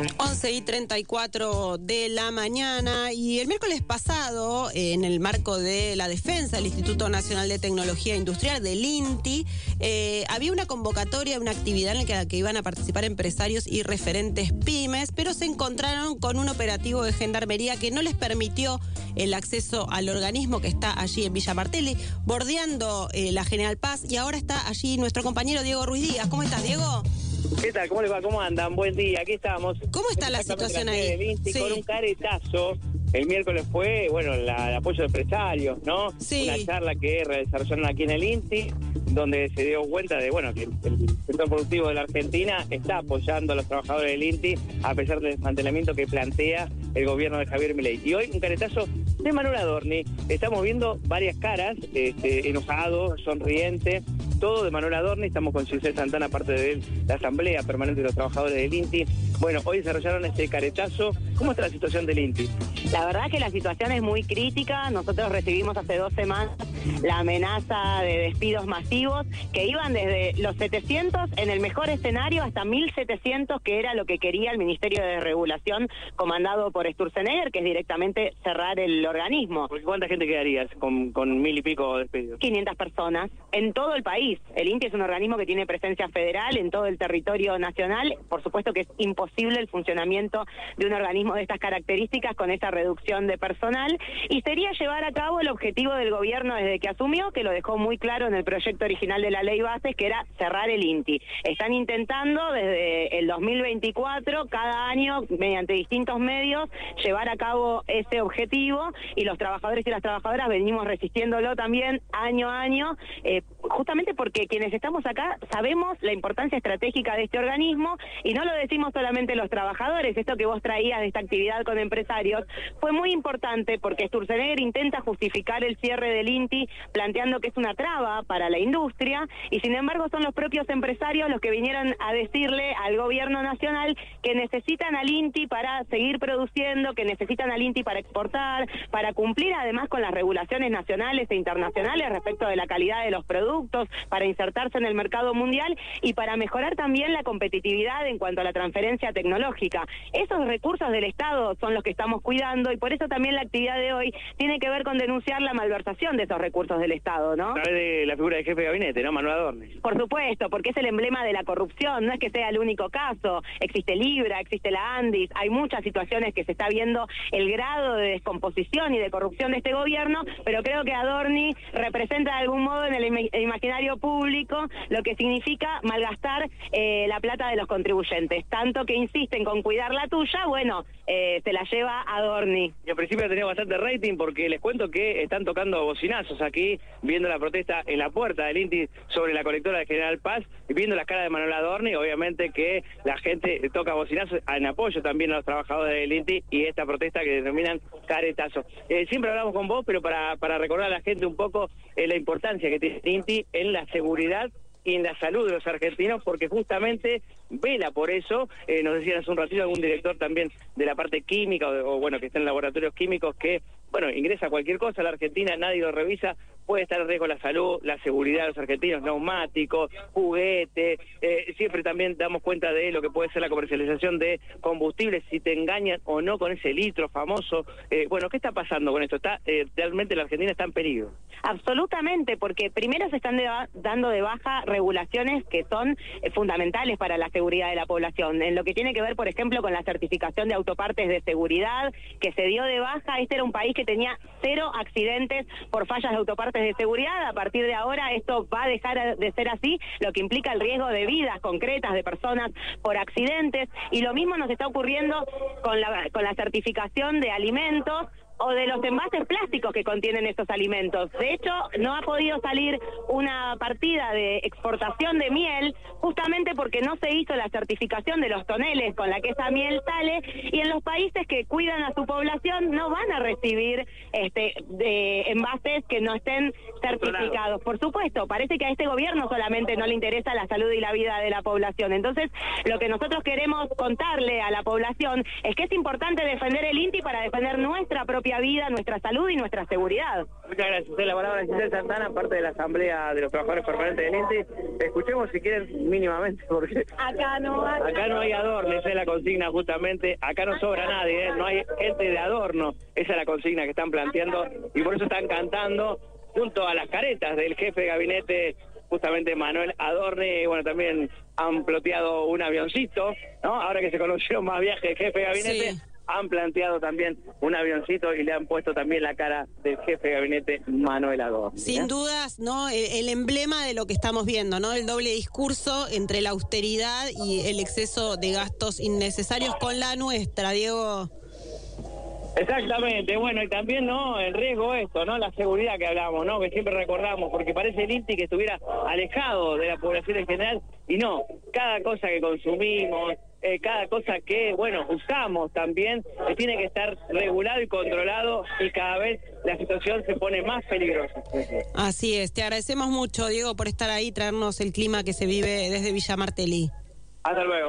once y treinta y cuatro de la mañana, y el miércoles pasado, eh, en el marco de la defensa del Instituto Nacional de Tecnología Industrial, del INTI, eh, había una convocatoria, una actividad en la que, que iban a participar empresarios y referentes pymes, pero se encontraron con un operativo de gendarmería que no les permitió el acceso al organismo que está allí en Villa Martelli, bordeando eh, la General Paz, y ahora está allí nuestro compañero Diego Ruiz Díaz. ¿Cómo estás, Diego? ¿Qué tal? ¿Cómo les va? ¿Cómo andan? Buen día, aquí estamos. ¿Cómo está la situación ahí? Sí. Con un caretazo. El miércoles fue, bueno, la, el apoyo de empresarios, ¿no? Sí. Una charla que desarrollaron aquí en el INTI, donde se dio cuenta de, bueno, que el, el sector productivo de la Argentina está apoyando a los trabajadores del INTI a pesar del desmantelamiento que plantea el gobierno de Javier Milei. Y hoy un caretazo de Manuel Adorni. Estamos viendo varias caras, este, enojado, sonriente, todo de Manuel Adorni. Estamos con Giselle Santana, parte de la Asamblea Permanente de los Trabajadores del INTI. Bueno, hoy desarrollaron este caretazo. ¿Cómo está la situación del INTI? La verdad que la situación es muy crítica. Nosotros recibimos hace dos semanas la amenaza de despidos masivos que iban desde los setecientos en el mejor escenario hasta mil setecientos, que era lo que quería el Ministerio de Regulación comandado por Sturzenegger, que es directamente cerrar el organismo. ¿Cuánta gente quedaría con, con mil y pico despidos? quinientas personas en todo el país. El INTI es un organismo que tiene presencia federal en todo el territorio nacional. Por supuesto que es imposible el funcionamiento de un organismo de estas características con esa reducción de personal, y sería llevar a cabo el objetivo del gobierno desde que asumió, que lo dejó muy claro en el proyecto original de la ley bases, que era cerrar el INTI. Están intentando desde el dos mil veinticuatro, cada año, mediante distintos medios, llevar a cabo ese objetivo, y los trabajadores y las trabajadoras venimos resistiéndolo también año a año, eh, justamente porque quienes estamos acá sabemos la importancia estratégica de este organismo, y no lo decimos solamente los trabajadores. Esto que vos traías de esta actividad con empresarios fue muy importante porque Sturzenegger intenta justificar el cierre del INTI planteando que es una traba para la industria, y sin embargo son los propios empresarios los que vinieron a decirle al gobierno nacional que necesitan al INTI para seguir produciendo, que necesitan al INTI para exportar, para cumplir además con las regulaciones nacionales e internacionales respecto de la calidad de los productos, para insertarse en el mercado mundial y para mejorar también la competitividad en cuanto a la transferencia tecnológica. Esos recursos del Estado son los que estamos cuidando, y por eso también la actividad de hoy tiene que ver con denunciar la malversación de esos recursos del Estado, ¿no? A través de la figura del jefe de gabinete, ¿no? Manuel Adorni. Por supuesto, porque es el emblema de la corrupción, no es que sea el único caso. Existe Libra, existe la Andis, hay muchas situaciones que se está viendo el grado de descomposición y de corrupción de este gobierno, pero creo que Adorni representa de algún modo en el im imaginario público lo que significa malgastar eh, la plata de los contribuyentes. Tanto que insisten con cuidar la tuya, bueno, eh, se la lleva Adorni. Y al principio ha tenido bastante rating porque les cuento que están tocando bocinazos aquí, viendo la protesta en la puerta del INTI sobre la colectora de General Paz, y viendo las caras de Manuel Adorni. Obviamente que la gente toca bocinazos en apoyo también a los trabajadores del INTI y esta protesta que denominan caretazo. Eh, siempre hablamos con vos, pero para, para recordar a la gente un poco eh, la importancia que tiene el INTI en la seguridad y en la salud de los argentinos, porque justamente vela por eso. Eh, nos decían hace un ratito algún director también de la parte química, o, o bueno, que está en laboratorios químicos, que, bueno, ingresa cualquier cosa a la Argentina, nadie lo revisa, puede estar en riesgo la salud, la seguridad de los argentinos, neumáticos, juguetes, eh, siempre también damos cuenta de lo que puede ser la comercialización de combustibles, si te engañan o no con ese litro famoso. Eh, bueno, ¿qué está pasando con esto? Está eh, realmente la Argentina está en peligro. Absolutamente, porque primero se están de dando de baja regulaciones que son eh, fundamentales para la seguridad de la población. En lo que tiene que ver, por ejemplo, con la certificación de autopartes de seguridad, que se dio de baja. Este era un país que tenía cero accidentes por fallas de autopartes de seguridad. A partir de ahora esto va a dejar de ser así, lo que implica el riesgo de vidas concretas de personas por accidentes. Y lo mismo nos está ocurriendo con la, con la certificación de alimentos o de los envases plásticos que contienen estos alimentos. De hecho, no ha podido salir una partida de exportación de miel justamente porque no se hizo la certificación de los toneles con la que esa miel sale, y en los países que cuidan a su población no van a recibir este de envases que no estén certificados. Por supuesto, parece que a este gobierno solamente no le interesa la salud y la vida de la población. Entonces, lo que nosotros queremos contarle a la población es que es importante defender el INTI para defender nuestra propia vida, nuestra salud y nuestra seguridad. Muchas gracias. La palabra Giselle Santana, parte de la Asamblea de los Trabajadores Permanentes del INTI. Escuchemos si quieren mínimamente, porque acá no hay, acá no hay adorno, esa es la consigna justamente. Acá no sobra nadie, ¿eh? No hay gente de adorno. Esa es la consigna que están planteando y por eso están cantando junto a las caretas del jefe de gabinete, justamente Manuel Adorni. Bueno, también han ploteado un avioncito, ¿no? Ahora que se conoció más viaje del jefe de gabinete, sí, han planteado también un avioncito y le han puesto también la cara del jefe de gabinete Manuel Adorni. Sin ¿eh? dudas, ¿no? El, el emblema de lo que estamos viendo, ¿no? El doble discurso entre la austeridad y el exceso de gastos innecesarios con la nuestra, Diego. Exactamente, bueno, y también, ¿no?, el riesgo esto, ¿no?, la seguridad que hablamos, ¿no?, que siempre recordamos, porque parece el INTI que estuviera alejado de la población en general, y no, cada cosa que consumimos, eh, cada cosa que, bueno, usamos también, eh, tiene que estar regulado y controlado, y cada vez la situación se pone más peligrosa. Así es, te agradecemos mucho, Diego, por estar ahí y traernos el clima que se vive desde Villa Martelly. Hasta luego.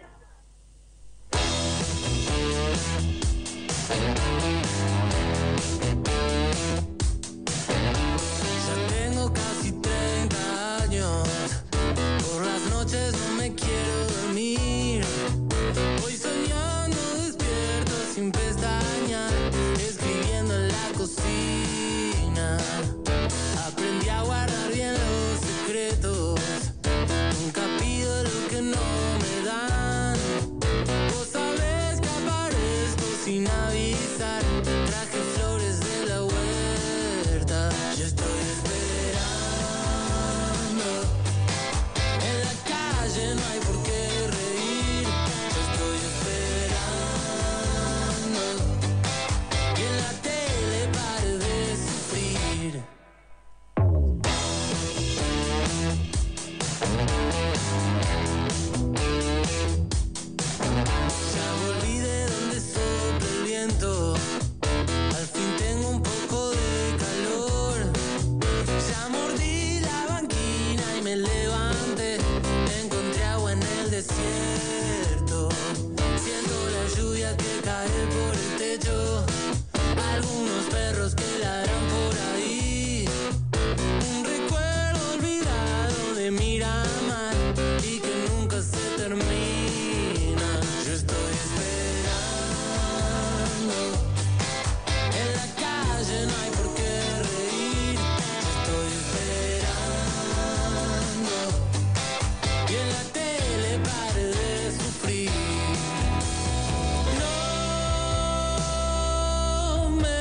Tengo casi treinta años, por las noches no me quiero dormir. Voy soñando despierto sin pestañas, escribiendo en la cocina. Aprendí a guardar bien los secretos, nunca pido lo que no me dan. Vos sabés que aparezco sin avisar, traje flores de la huerta. Yo estoy esperando, en la calle no hay por qué reír. Yo estoy esperando, y en la tele pare de sufrir. Ya volví de donde sopla el viento, al fin tengo un poco de calor. Ya mordí la banquina y me levanté, encontré agua en el desierto. Siento la lluvia que cae por el techo, algunos perros que ladran por ahí. Un recuerdo olvidado de Miramar y que nunca se termina. Yo estoy esperando, en la calle no hay por qué reír. Yo estoy esperando, y en la tele pare de sufrir. No me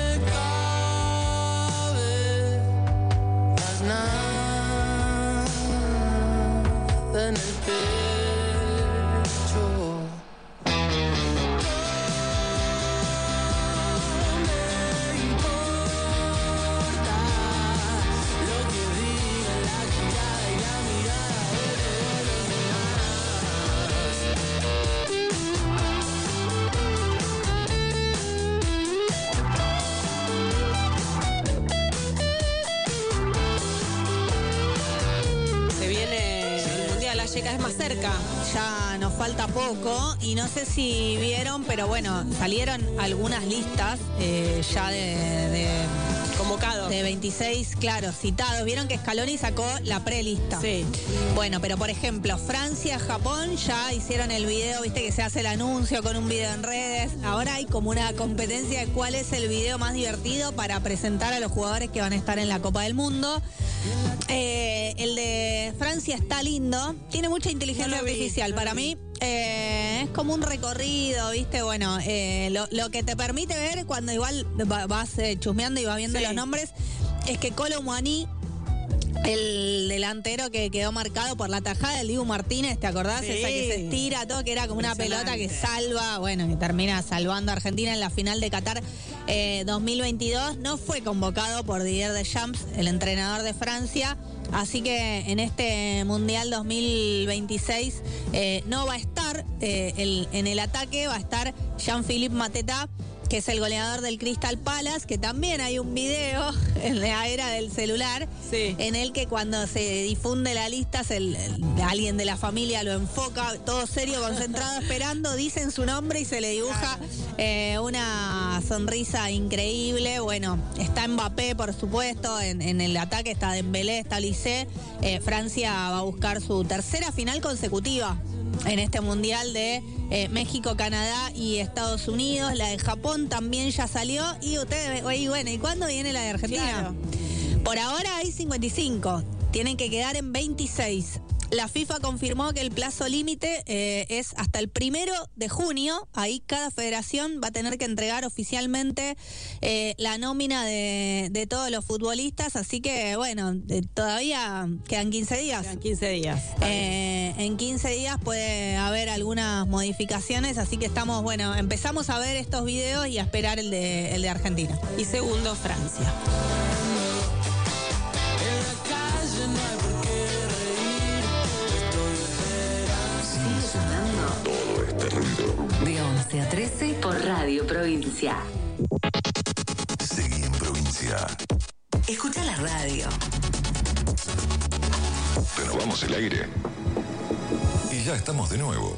cabe más nada en el pecho. No me importa lo que diga la mirada y la mirada de los Se viene el Mundial, la llega es más cerca. Ya nos falta poco y no sé si vieron, pero bueno, salieron algunas listas eh, ya de, de convocados. De veintiséis, claro, citados. Vieron que Scaloni sacó la prelista. Sí. Bueno, pero por ejemplo, Francia, Japón ya hicieron el video, viste que se hace el anuncio con un video en redes. Ahora hay como una competencia de cuál es el video más divertido para presentar a los jugadores que van a estar en la Copa del Mundo. Eh, el de Francia está lindo, tiene mucha inteligencia No lo vi, artificial. no Para lo vi. mí eh, es como un recorrido, ¿viste? Bueno, eh, lo, lo que te permite ver cuando igual va- vas eh, chusmeando y vas viendo Sí. los nombres es que Kolo Muani, el delantero que quedó marcado por la tajada del Dibu Martínez, ¿te acordás? Sí. Esa que se estira todo, que era como una pelota que salva, bueno, que termina salvando a Argentina en la final de Qatar eh, dos mil veintidós. No fue convocado por Didier Deschamps, el entrenador de Francia, así que en este Mundial dos mil veintiséis eh, no va a estar eh, el- en el ataque, va a estar Jean-Philippe Mateta, que es el goleador del Crystal Palace, que también hay un video en la era del celular, sí. en el que cuando se difunde la lista, se, el, el, alguien de la familia lo enfoca, todo serio, concentrado, esperando, dicen su nombre y se le dibuja eh, una sonrisa increíble. Bueno, está Mbappé, por supuesto, en, en el ataque está Dembélé, está Olise. Eh, Francia va a buscar su tercera final consecutiva en este mundial de eh, México, Canadá y Estados Unidos. La de Japón también ya salió. Y ustedes, y bueno, ¿y cuándo viene la de Argentina? Claro. Por ahora hay cincuenta y cinco. Tienen que quedar en veintiséis. La FIFA confirmó que el plazo límite eh, es hasta el primero de junio. Ahí cada federación va a tener que entregar oficialmente eh, la nómina de, de todos los futbolistas. Así que, bueno, eh, todavía quedan quince días. Quedan quince días. Eh, en quince días puede haber algunas modificaciones. Así que estamos, bueno, empezamos a ver estos videos y a esperar el de, el de Argentina. Y segundo, Francia. Todo este ruido. De once a trece por Radio Provincia. Seguí en provincia. Escucha la radio. Renovamos el aire. Y ya estamos de nuevo.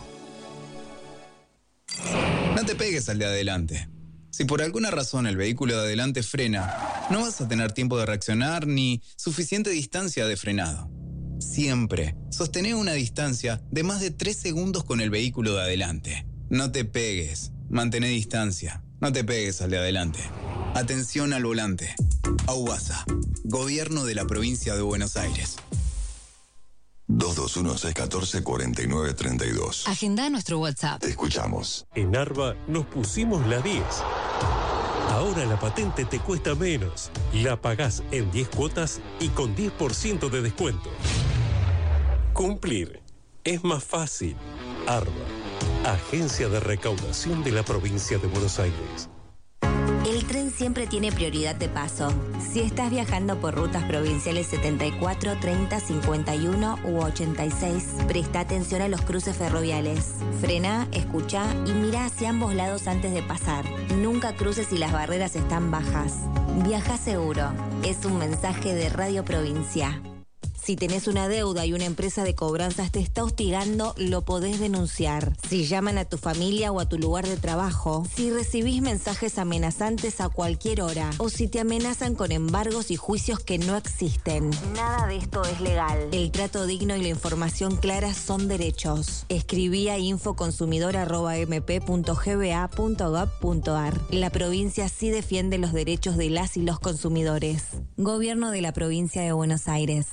No te pegues al de adelante. Si por alguna razón el vehículo de adelante frena, no vas a tener tiempo de reaccionar ni suficiente distancia de frenado. Siempre sostené una distancia de más de tres segundos con el vehículo de adelante. No te pegues, mantén distancia, no te pegues al de adelante. Atención al volante. AUBASA, Gobierno de la Provincia de Buenos Aires. dos dos uno, seis uno cuatro, cuatro nueve tres dos. Agenda nuestro WhatsApp. Te escuchamos. En Arba nos pusimos la diez. Ahora la patente te cuesta menos. La pagás en diez cuotas y con diez por ciento de descuento. Cumplir es más fácil. Arba, Agencia de Recaudación de la Provincia de Buenos Aires. El tren siempre tiene prioridad de paso. Si estás viajando por rutas provinciales setenta y cuatro, treinta, cincuenta y uno u ochenta y seis, presta atención a los cruces ferroviarios. Frena, escucha y mira hacia ambos lados antes de pasar. Nunca cruces si las barreras están bajas. Viaja seguro. Es un mensaje de Radio Provincia. Si tenés una deuda y una empresa de cobranzas te está hostigando, lo podés denunciar. Si llaman a tu familia o a tu lugar de trabajo, si recibís mensajes amenazantes a cualquier hora, o si te amenazan con embargos y juicios que no existen. Nada de esto es legal. El trato digno y la información clara son derechos. Escribí a infoconsumidor arroba m p punto g b a punto gob punto a r. La provincia sí defiende los derechos de las y los consumidores. Gobierno de la Provincia de Buenos Aires.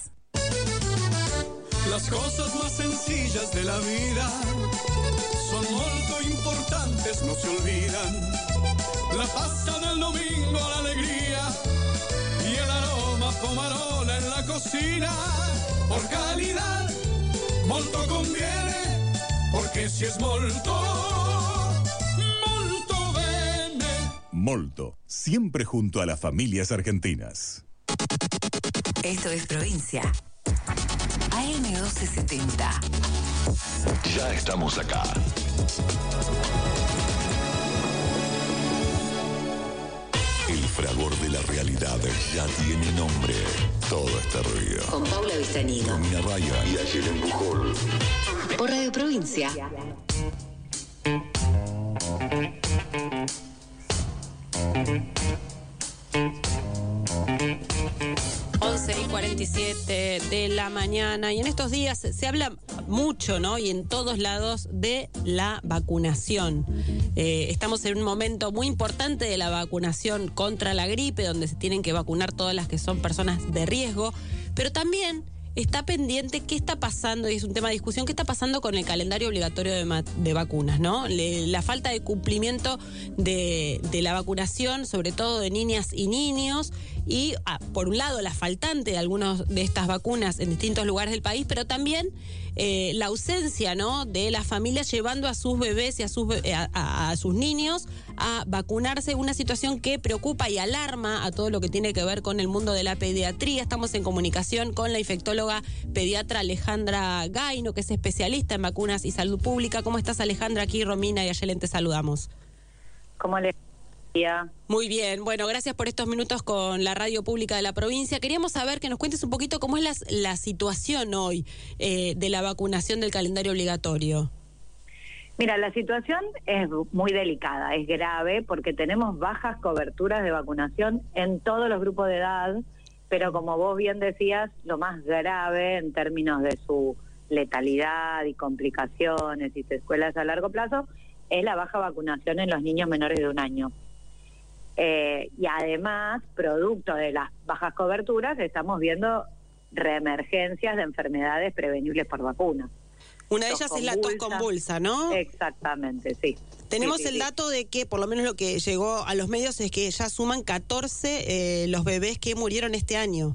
Las cosas más sencillas de la vida son muy importantes, no se olvidan. La pasta del domingo, la alegría y el aroma pomarola en la cocina. Por calidad, molto conviene, porque si es molto, molto bene. Molto, siempre junto a las familias argentinas. Esto es Provincia. A M doce setenta. Ya estamos acá. El fragor de la realidad ya tiene nombre. Todo este ruido. Con Paula Vistanino, Romina Raya y Ayelen Pujol. por Radio Provincia. once y cuarenta y siete de la mañana, y en estos días se habla mucho, ¿no? Y en todos lados de la vacunación. Eh, estamos en un momento muy importante de la vacunación contra la gripe, donde se tienen que vacunar todas las que son personas de riesgo, pero también está pendiente qué está pasando, y es un tema de discusión, qué está pasando con el calendario obligatorio de, de vacunas, ¿no? Le, la falta de cumplimiento de, de la vacunación, sobre todo de niñas y niños, y ah, por un lado la faltante de algunas de estas vacunas en distintos lugares del país, pero también eh, la ausencia, ¿no?, de las familias llevando a sus bebés y a sus, a, a, a sus niños a vacunarse, una situación que preocupa y alarma a todo lo que tiene que ver con el mundo de la pediatría. Estamos en comunicación con la infectóloga pediatra Alejandra Gaino, que es especialista en vacunas y salud pública. ¿Cómo estás, Alejandra? Aquí Romina y Ayelen te saludamos. ¿Cómo le Muy bien, bueno, gracias por estos minutos con la radio pública de la provincia. Queríamos saber que nos cuentes un poquito cómo es la, la situación hoy eh, de la vacunación del calendario obligatorio. Mira, la situación es muy delicada, es grave, porque tenemos bajas coberturas de vacunación en todos los grupos de edad, pero como vos bien decías, lo más grave en términos de su letalidad y complicaciones y secuelas a largo plazo es la baja vacunación en los niños menores de un año. Eh, y además, producto de las bajas coberturas, estamos viendo reemergencias de enfermedades prevenibles por vacunas. Una de ellas es la tos convulsa, ¿no? Exactamente, sí. Tenemos sí, sí, el sí. dato de que, por lo menos lo que llegó a los medios, es que ya suman catorce eh, los bebés que murieron este año.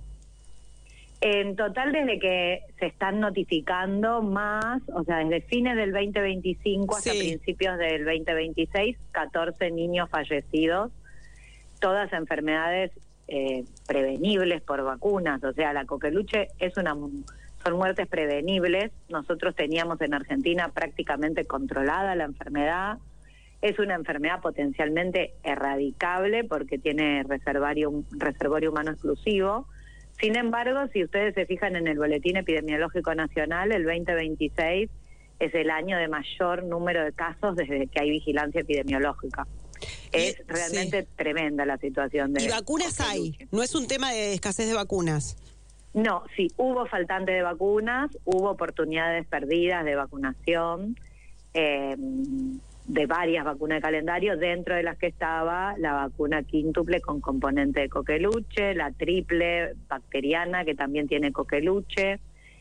En total, desde que se están notificando más, o sea, desde fines del veinte veinticinco hasta Sí. principios del veinte veintiséis, catorce niños fallecidos, todas enfermedades eh, prevenibles por vacunas. O sea, la coqueluche es una... son muertes prevenibles. Nosotros teníamos en Argentina prácticamente controlada la enfermedad. Es una enfermedad potencialmente erradicable porque tiene reservorio, reservorio humano exclusivo. Sin embargo, si ustedes se fijan en el Boletín Epidemiológico Nacional, el veinte veintiséis es el año de mayor número de casos desde que hay vigilancia epidemiológica. Es realmente sí. tremenda la situación de... ¿Y vacunas hay? ¿No es un tema de escasez de vacunas? No, sí, hubo faltante de vacunas, hubo oportunidades perdidas de vacunación, eh, de varias vacunas de calendario, dentro de las que estaba la vacuna quíntuple con componente de coqueluche, la triple bacteriana que también tiene coqueluche.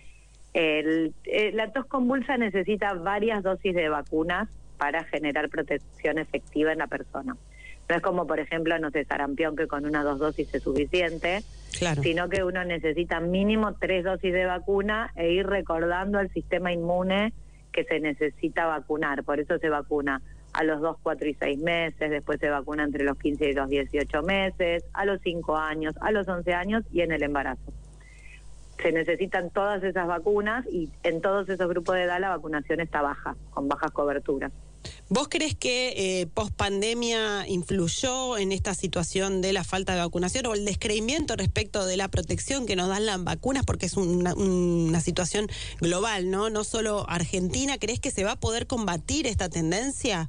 El, eh, la tos convulsa necesita varias dosis de vacunas para generar protección efectiva en la persona. No es como, por ejemplo, no sé, sarampión, que con una o dos dosis es suficiente, claro. sino que uno necesita mínimo tres dosis de vacuna e ir recordando al sistema inmune que se necesita vacunar. Por eso se vacuna a los dos, cuatro y seis meses, después se vacuna entre los quince y los dieciocho meses, a los cinco años, a los once años y en el embarazo. Se necesitan todas esas vacunas y en todos esos grupos de edad la vacunación está baja, con bajas coberturas. ¿Vos crees que eh, post-pandemia influyó en esta situación de la falta de vacunación o el descreimiento respecto de la protección que nos dan las vacunas? Porque es una, una situación global, ¿no? No solo Argentina. ¿Crees que se va a poder combatir esta tendencia?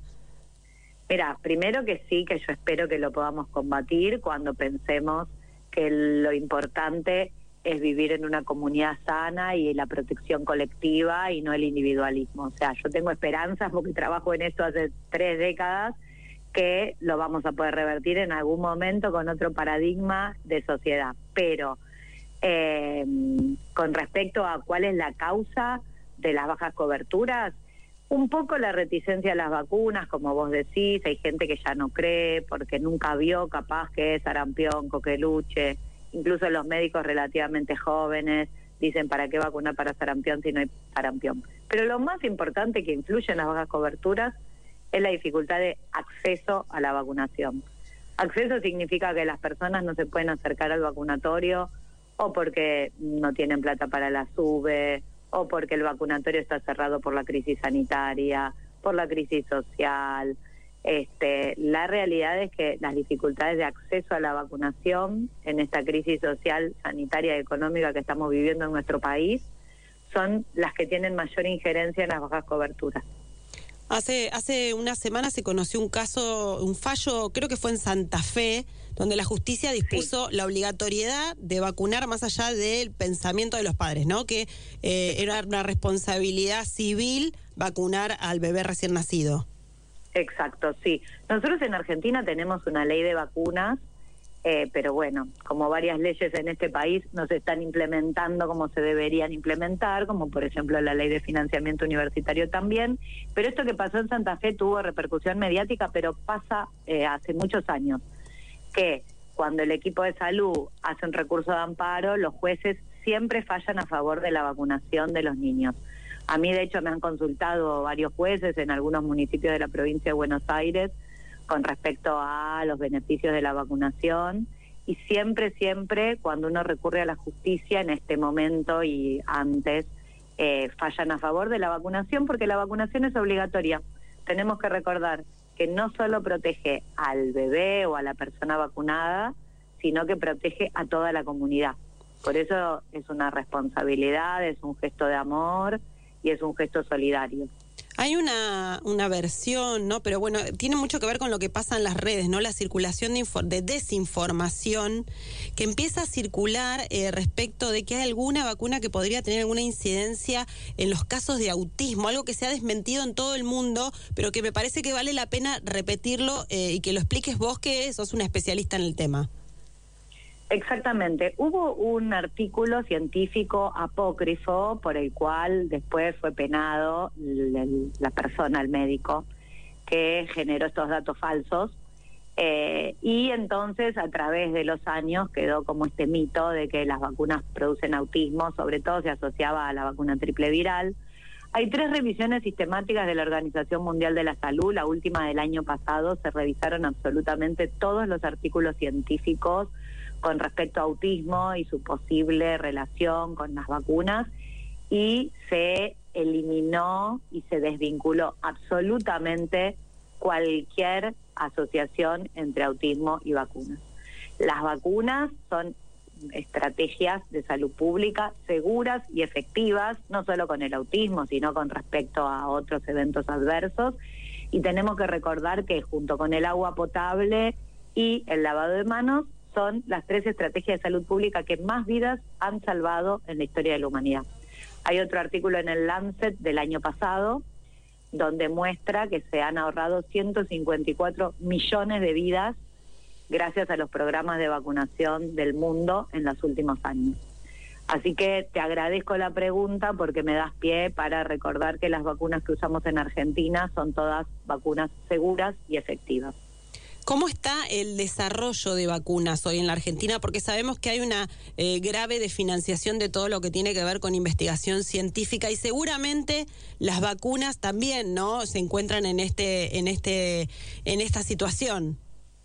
Mira, primero que sí, que yo espero que lo podamos combatir cuando pensemos que lo importante es vivir en una comunidad sana y la protección colectiva y no el individualismo. O sea, yo tengo esperanzas porque trabajo en esto hace tres décadas que lo vamos a poder revertir en algún momento con otro paradigma de sociedad. Pero eh, con respecto a cuál es la causa de las bajas coberturas, un poco la reticencia a las vacunas, como vos decís, hay gente que ya no cree porque nunca vio capaz que es sarampión, coqueluche. Incluso los médicos relativamente jóvenes dicen, ¿para qué vacunar para sarampión si no hay sarampión? Pero lo más importante que influye en las bajas coberturas es la dificultad de acceso a la vacunación. Acceso significa que las personas no se pueden acercar al vacunatorio o porque no tienen plata para la SUBE, o porque el vacunatorio está cerrado por la crisis sanitaria, por la crisis social. Este, la realidad es que las dificultades de acceso a la vacunación en esta crisis social, sanitaria y económica que estamos viviendo en nuestro país son las que tienen mayor injerencia en las bajas coberturas. Hace hace una semana se conoció un caso, un fallo, creo que fue en Santa Fe, donde la justicia dispuso sí. la obligatoriedad de vacunar más allá del pensamiento de los padres, ¿no? Que eh, era una responsabilidad civil vacunar al bebé recién nacido. Exacto, sí. Nosotros en Argentina tenemos una ley de vacunas, eh, pero bueno, como varias leyes en este país no se están implementando como se deberían implementar, como por ejemplo la ley de financiamiento universitario también, pero esto que pasó en Santa Fe tuvo repercusión mediática, pero pasa eh, hace muchos años, que cuando el equipo de salud hace un recurso de amparo, los jueces siempre fallan a favor de la vacunación de los niños. A mí, de hecho, me han consultado varios jueces en algunos municipios de la provincia de Buenos Aires con respecto a los beneficios de la vacunación y siempre, siempre, cuando uno recurre a la justicia en este momento y antes, eh, fallan a favor de la vacunación porque la vacunación es obligatoria. Tenemos que recordar que no solo protege al bebé o a la persona vacunada, sino que protege a toda la comunidad. Por eso es una responsabilidad, es un gesto de amor y es un gesto solidario. Hay una, una versión, ¿no? Pero bueno, tiene mucho que ver con lo que pasa en las redes, ¿no? La circulación de, infor- de desinformación que empieza a circular eh, respecto de que hay alguna vacuna que podría tener alguna incidencia en los casos de autismo, algo que se ha desmentido en todo el mundo, pero que me parece que vale la pena repetirlo eh, y que lo expliques vos, que sos una especialista en el tema. Exactamente. Hubo un artículo científico apócrifo por el cual después fue penado el, el, la persona, el médico, que generó estos datos falsos. Eh, y entonces, a través de los años, quedó como este mito de que las vacunas producen autismo, sobre todo se asociaba a la vacuna triple viral. Hay tres revisiones sistemáticas de la Organización Mundial de la Salud, la última del año pasado, se revisaron absolutamente todos los artículos científicos con respecto a autismo y su posible relación con las vacunas, y se eliminó y se desvinculó absolutamente cualquier asociación entre autismo y vacunas. Las vacunas son estrategias de salud pública seguras y efectivas, no solo con el autismo, sino con respecto a otros eventos adversos, y tenemos que recordar que junto con el agua potable y el lavado de manos son las tres estrategias de salud pública que más vidas han salvado en la historia de la humanidad. Hay otro artículo en el Lancet del año pasado donde muestra que se han ahorrado ciento cincuenta y cuatro millones de vidas gracias a los programas de vacunación del mundo en los últimos años. Así que te agradezco la pregunta porque me das pie para recordar que las vacunas que usamos en Argentina son todas vacunas seguras y efectivas. ¿Cómo está el desarrollo de vacunas hoy en la Argentina? Porque sabemos que hay una eh, grave desfinanciación de todo lo que tiene que ver con investigación científica y seguramente las vacunas también, ¿no? Se encuentran en este, en este, en esta situación.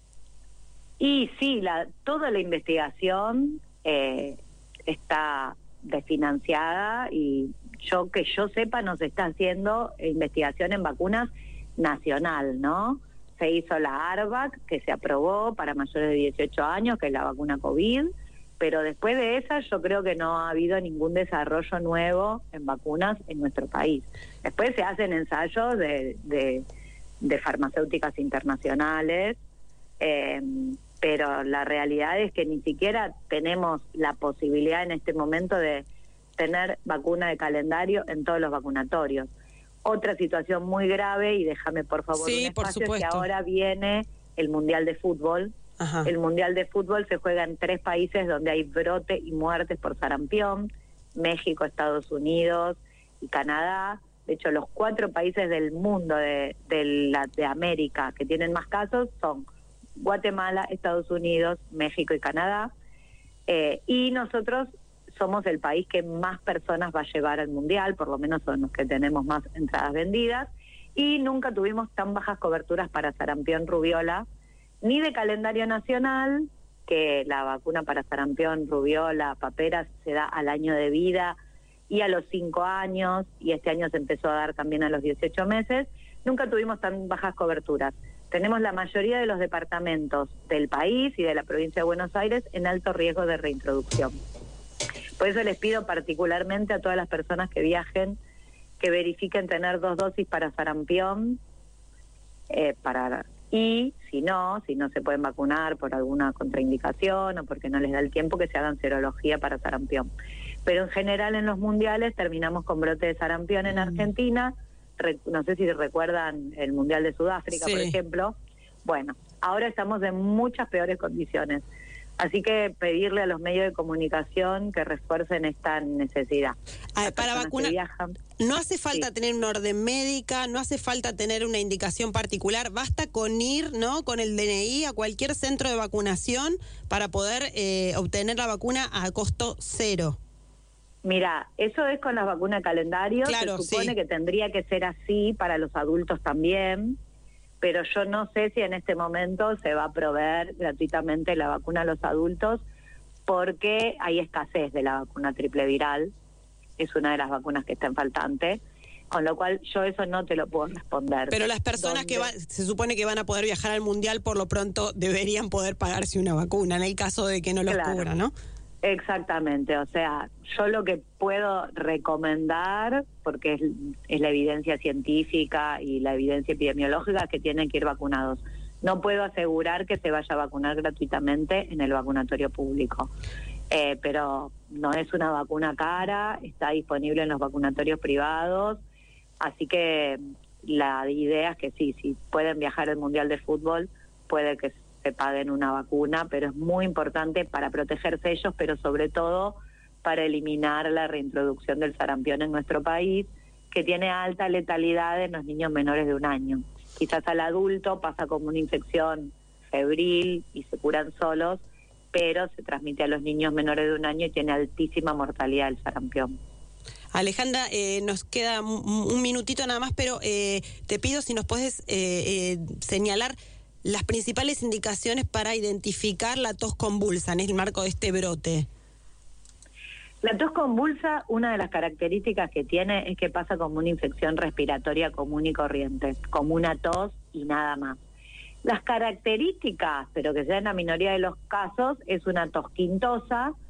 Y sí, la, toda la investigación eh, está desfinanciada y yo que yo sepa no se está haciendo investigación en vacunas nacional, ¿no? Se hizo la ARVAC, que se aprobó para mayores de dieciocho años, que es la vacuna COVID, pero después de esa yo creo que no ha habido ningún desarrollo nuevo en vacunas en nuestro país. Después se hacen ensayos de, de, de farmacéuticas internacionales, eh, pero la realidad es que ni siquiera tenemos la posibilidad en este momento de tener vacuna de calendario en todos los vacunatorios. Otra situación muy grave, y déjame por favor sí, un espacio, por que ahora viene el Mundial de Fútbol. Ajá. El Mundial de Fútbol se juega en tres países donde hay brote y muertes por sarampión: México, Estados Unidos y Canadá. De hecho, los cuatro países del mundo de, de, la, de América que tienen más casos son Guatemala, Estados Unidos, México y Canadá. Eh, y nosotros somos el país que más personas va a llevar al Mundial, por lo menos son los que tenemos más entradas vendidas, y nunca tuvimos tan bajas coberturas para sarampión, rubiola, ni de calendario nacional, que la vacuna para sarampión, rubiola, paperas se da al año de vida y a los cinco años, y este año se empezó a dar también a los dieciocho meses, nunca tuvimos tan bajas coberturas. Tenemos la mayoría de los departamentos del país y de la provincia de Buenos Aires en alto riesgo de reintroducción. Por eso les pido particularmente a todas las personas que viajen que verifiquen tener dos dosis para sarampión, eh, para y si no, si no se pueden vacunar por alguna contraindicación o porque no les da el tiempo, que se hagan serología para sarampión. Pero en general en los mundiales terminamos con brote de sarampión en Argentina. Re, no sé si recuerdan el Mundial de Sudáfrica, sí, por ejemplo. Bueno, ahora estamos en muchas peores condiciones. Así que pedirle a los medios de comunicación que refuercen esta necesidad. Ah, para vacunar, no hace falta sí. tener una orden médica, no hace falta tener una indicación particular, basta con ir, ¿no?, con el D N I a cualquier centro de vacunación para poder eh, obtener la vacuna a costo cero. Mira, eso es con las vacunas de calendario, claro, se supone sí. que tendría que ser así para los adultos también, pero yo no sé si en este momento se va a proveer gratuitamente la vacuna a los adultos porque hay escasez de la vacuna triple viral, es una de las vacunas que está en faltante, Con lo cual yo eso no te lo puedo responder. Pero las personas ¿Dónde? que van, se supone que van a poder viajar al Mundial, por lo pronto deberían poder pagarse una vacuna, en el caso de que no los Claro. cubra, ¿no? Exactamente, o sea, yo lo que puedo recomendar, porque es, es la evidencia científica y la evidencia epidemiológica, que tienen que ir vacunados. No puedo asegurar que se vaya a vacunar gratuitamente en el vacunatorio público, eh, pero no es una vacuna cara, está disponible en los vacunatorios privados, así que la idea es que sí, si pueden viajar al Mundial de Fútbol, puede que se paguen una vacuna, pero es muy importante para protegerse ellos, pero sobre todo para eliminar la reintroducción del sarampión en nuestro país, que tiene alta letalidad en los niños menores de un año. Quizás al adulto pasa como una infección febril y se curan solos, pero se transmite a los niños menores de un año y tiene altísima mortalidad el sarampión. Alejandra, eh, nos queda un, un minutito nada más, pero eh, te pido si nos puedes eh, eh, señalar las principales indicaciones para identificar la tos convulsa en el marco de este brote. La tos convulsa, una de las características que tiene es que pasa como una infección respiratoria común y corriente, como una tos y nada más. Las características, pero que sea en la minoría de los casos, es una tos quintosa,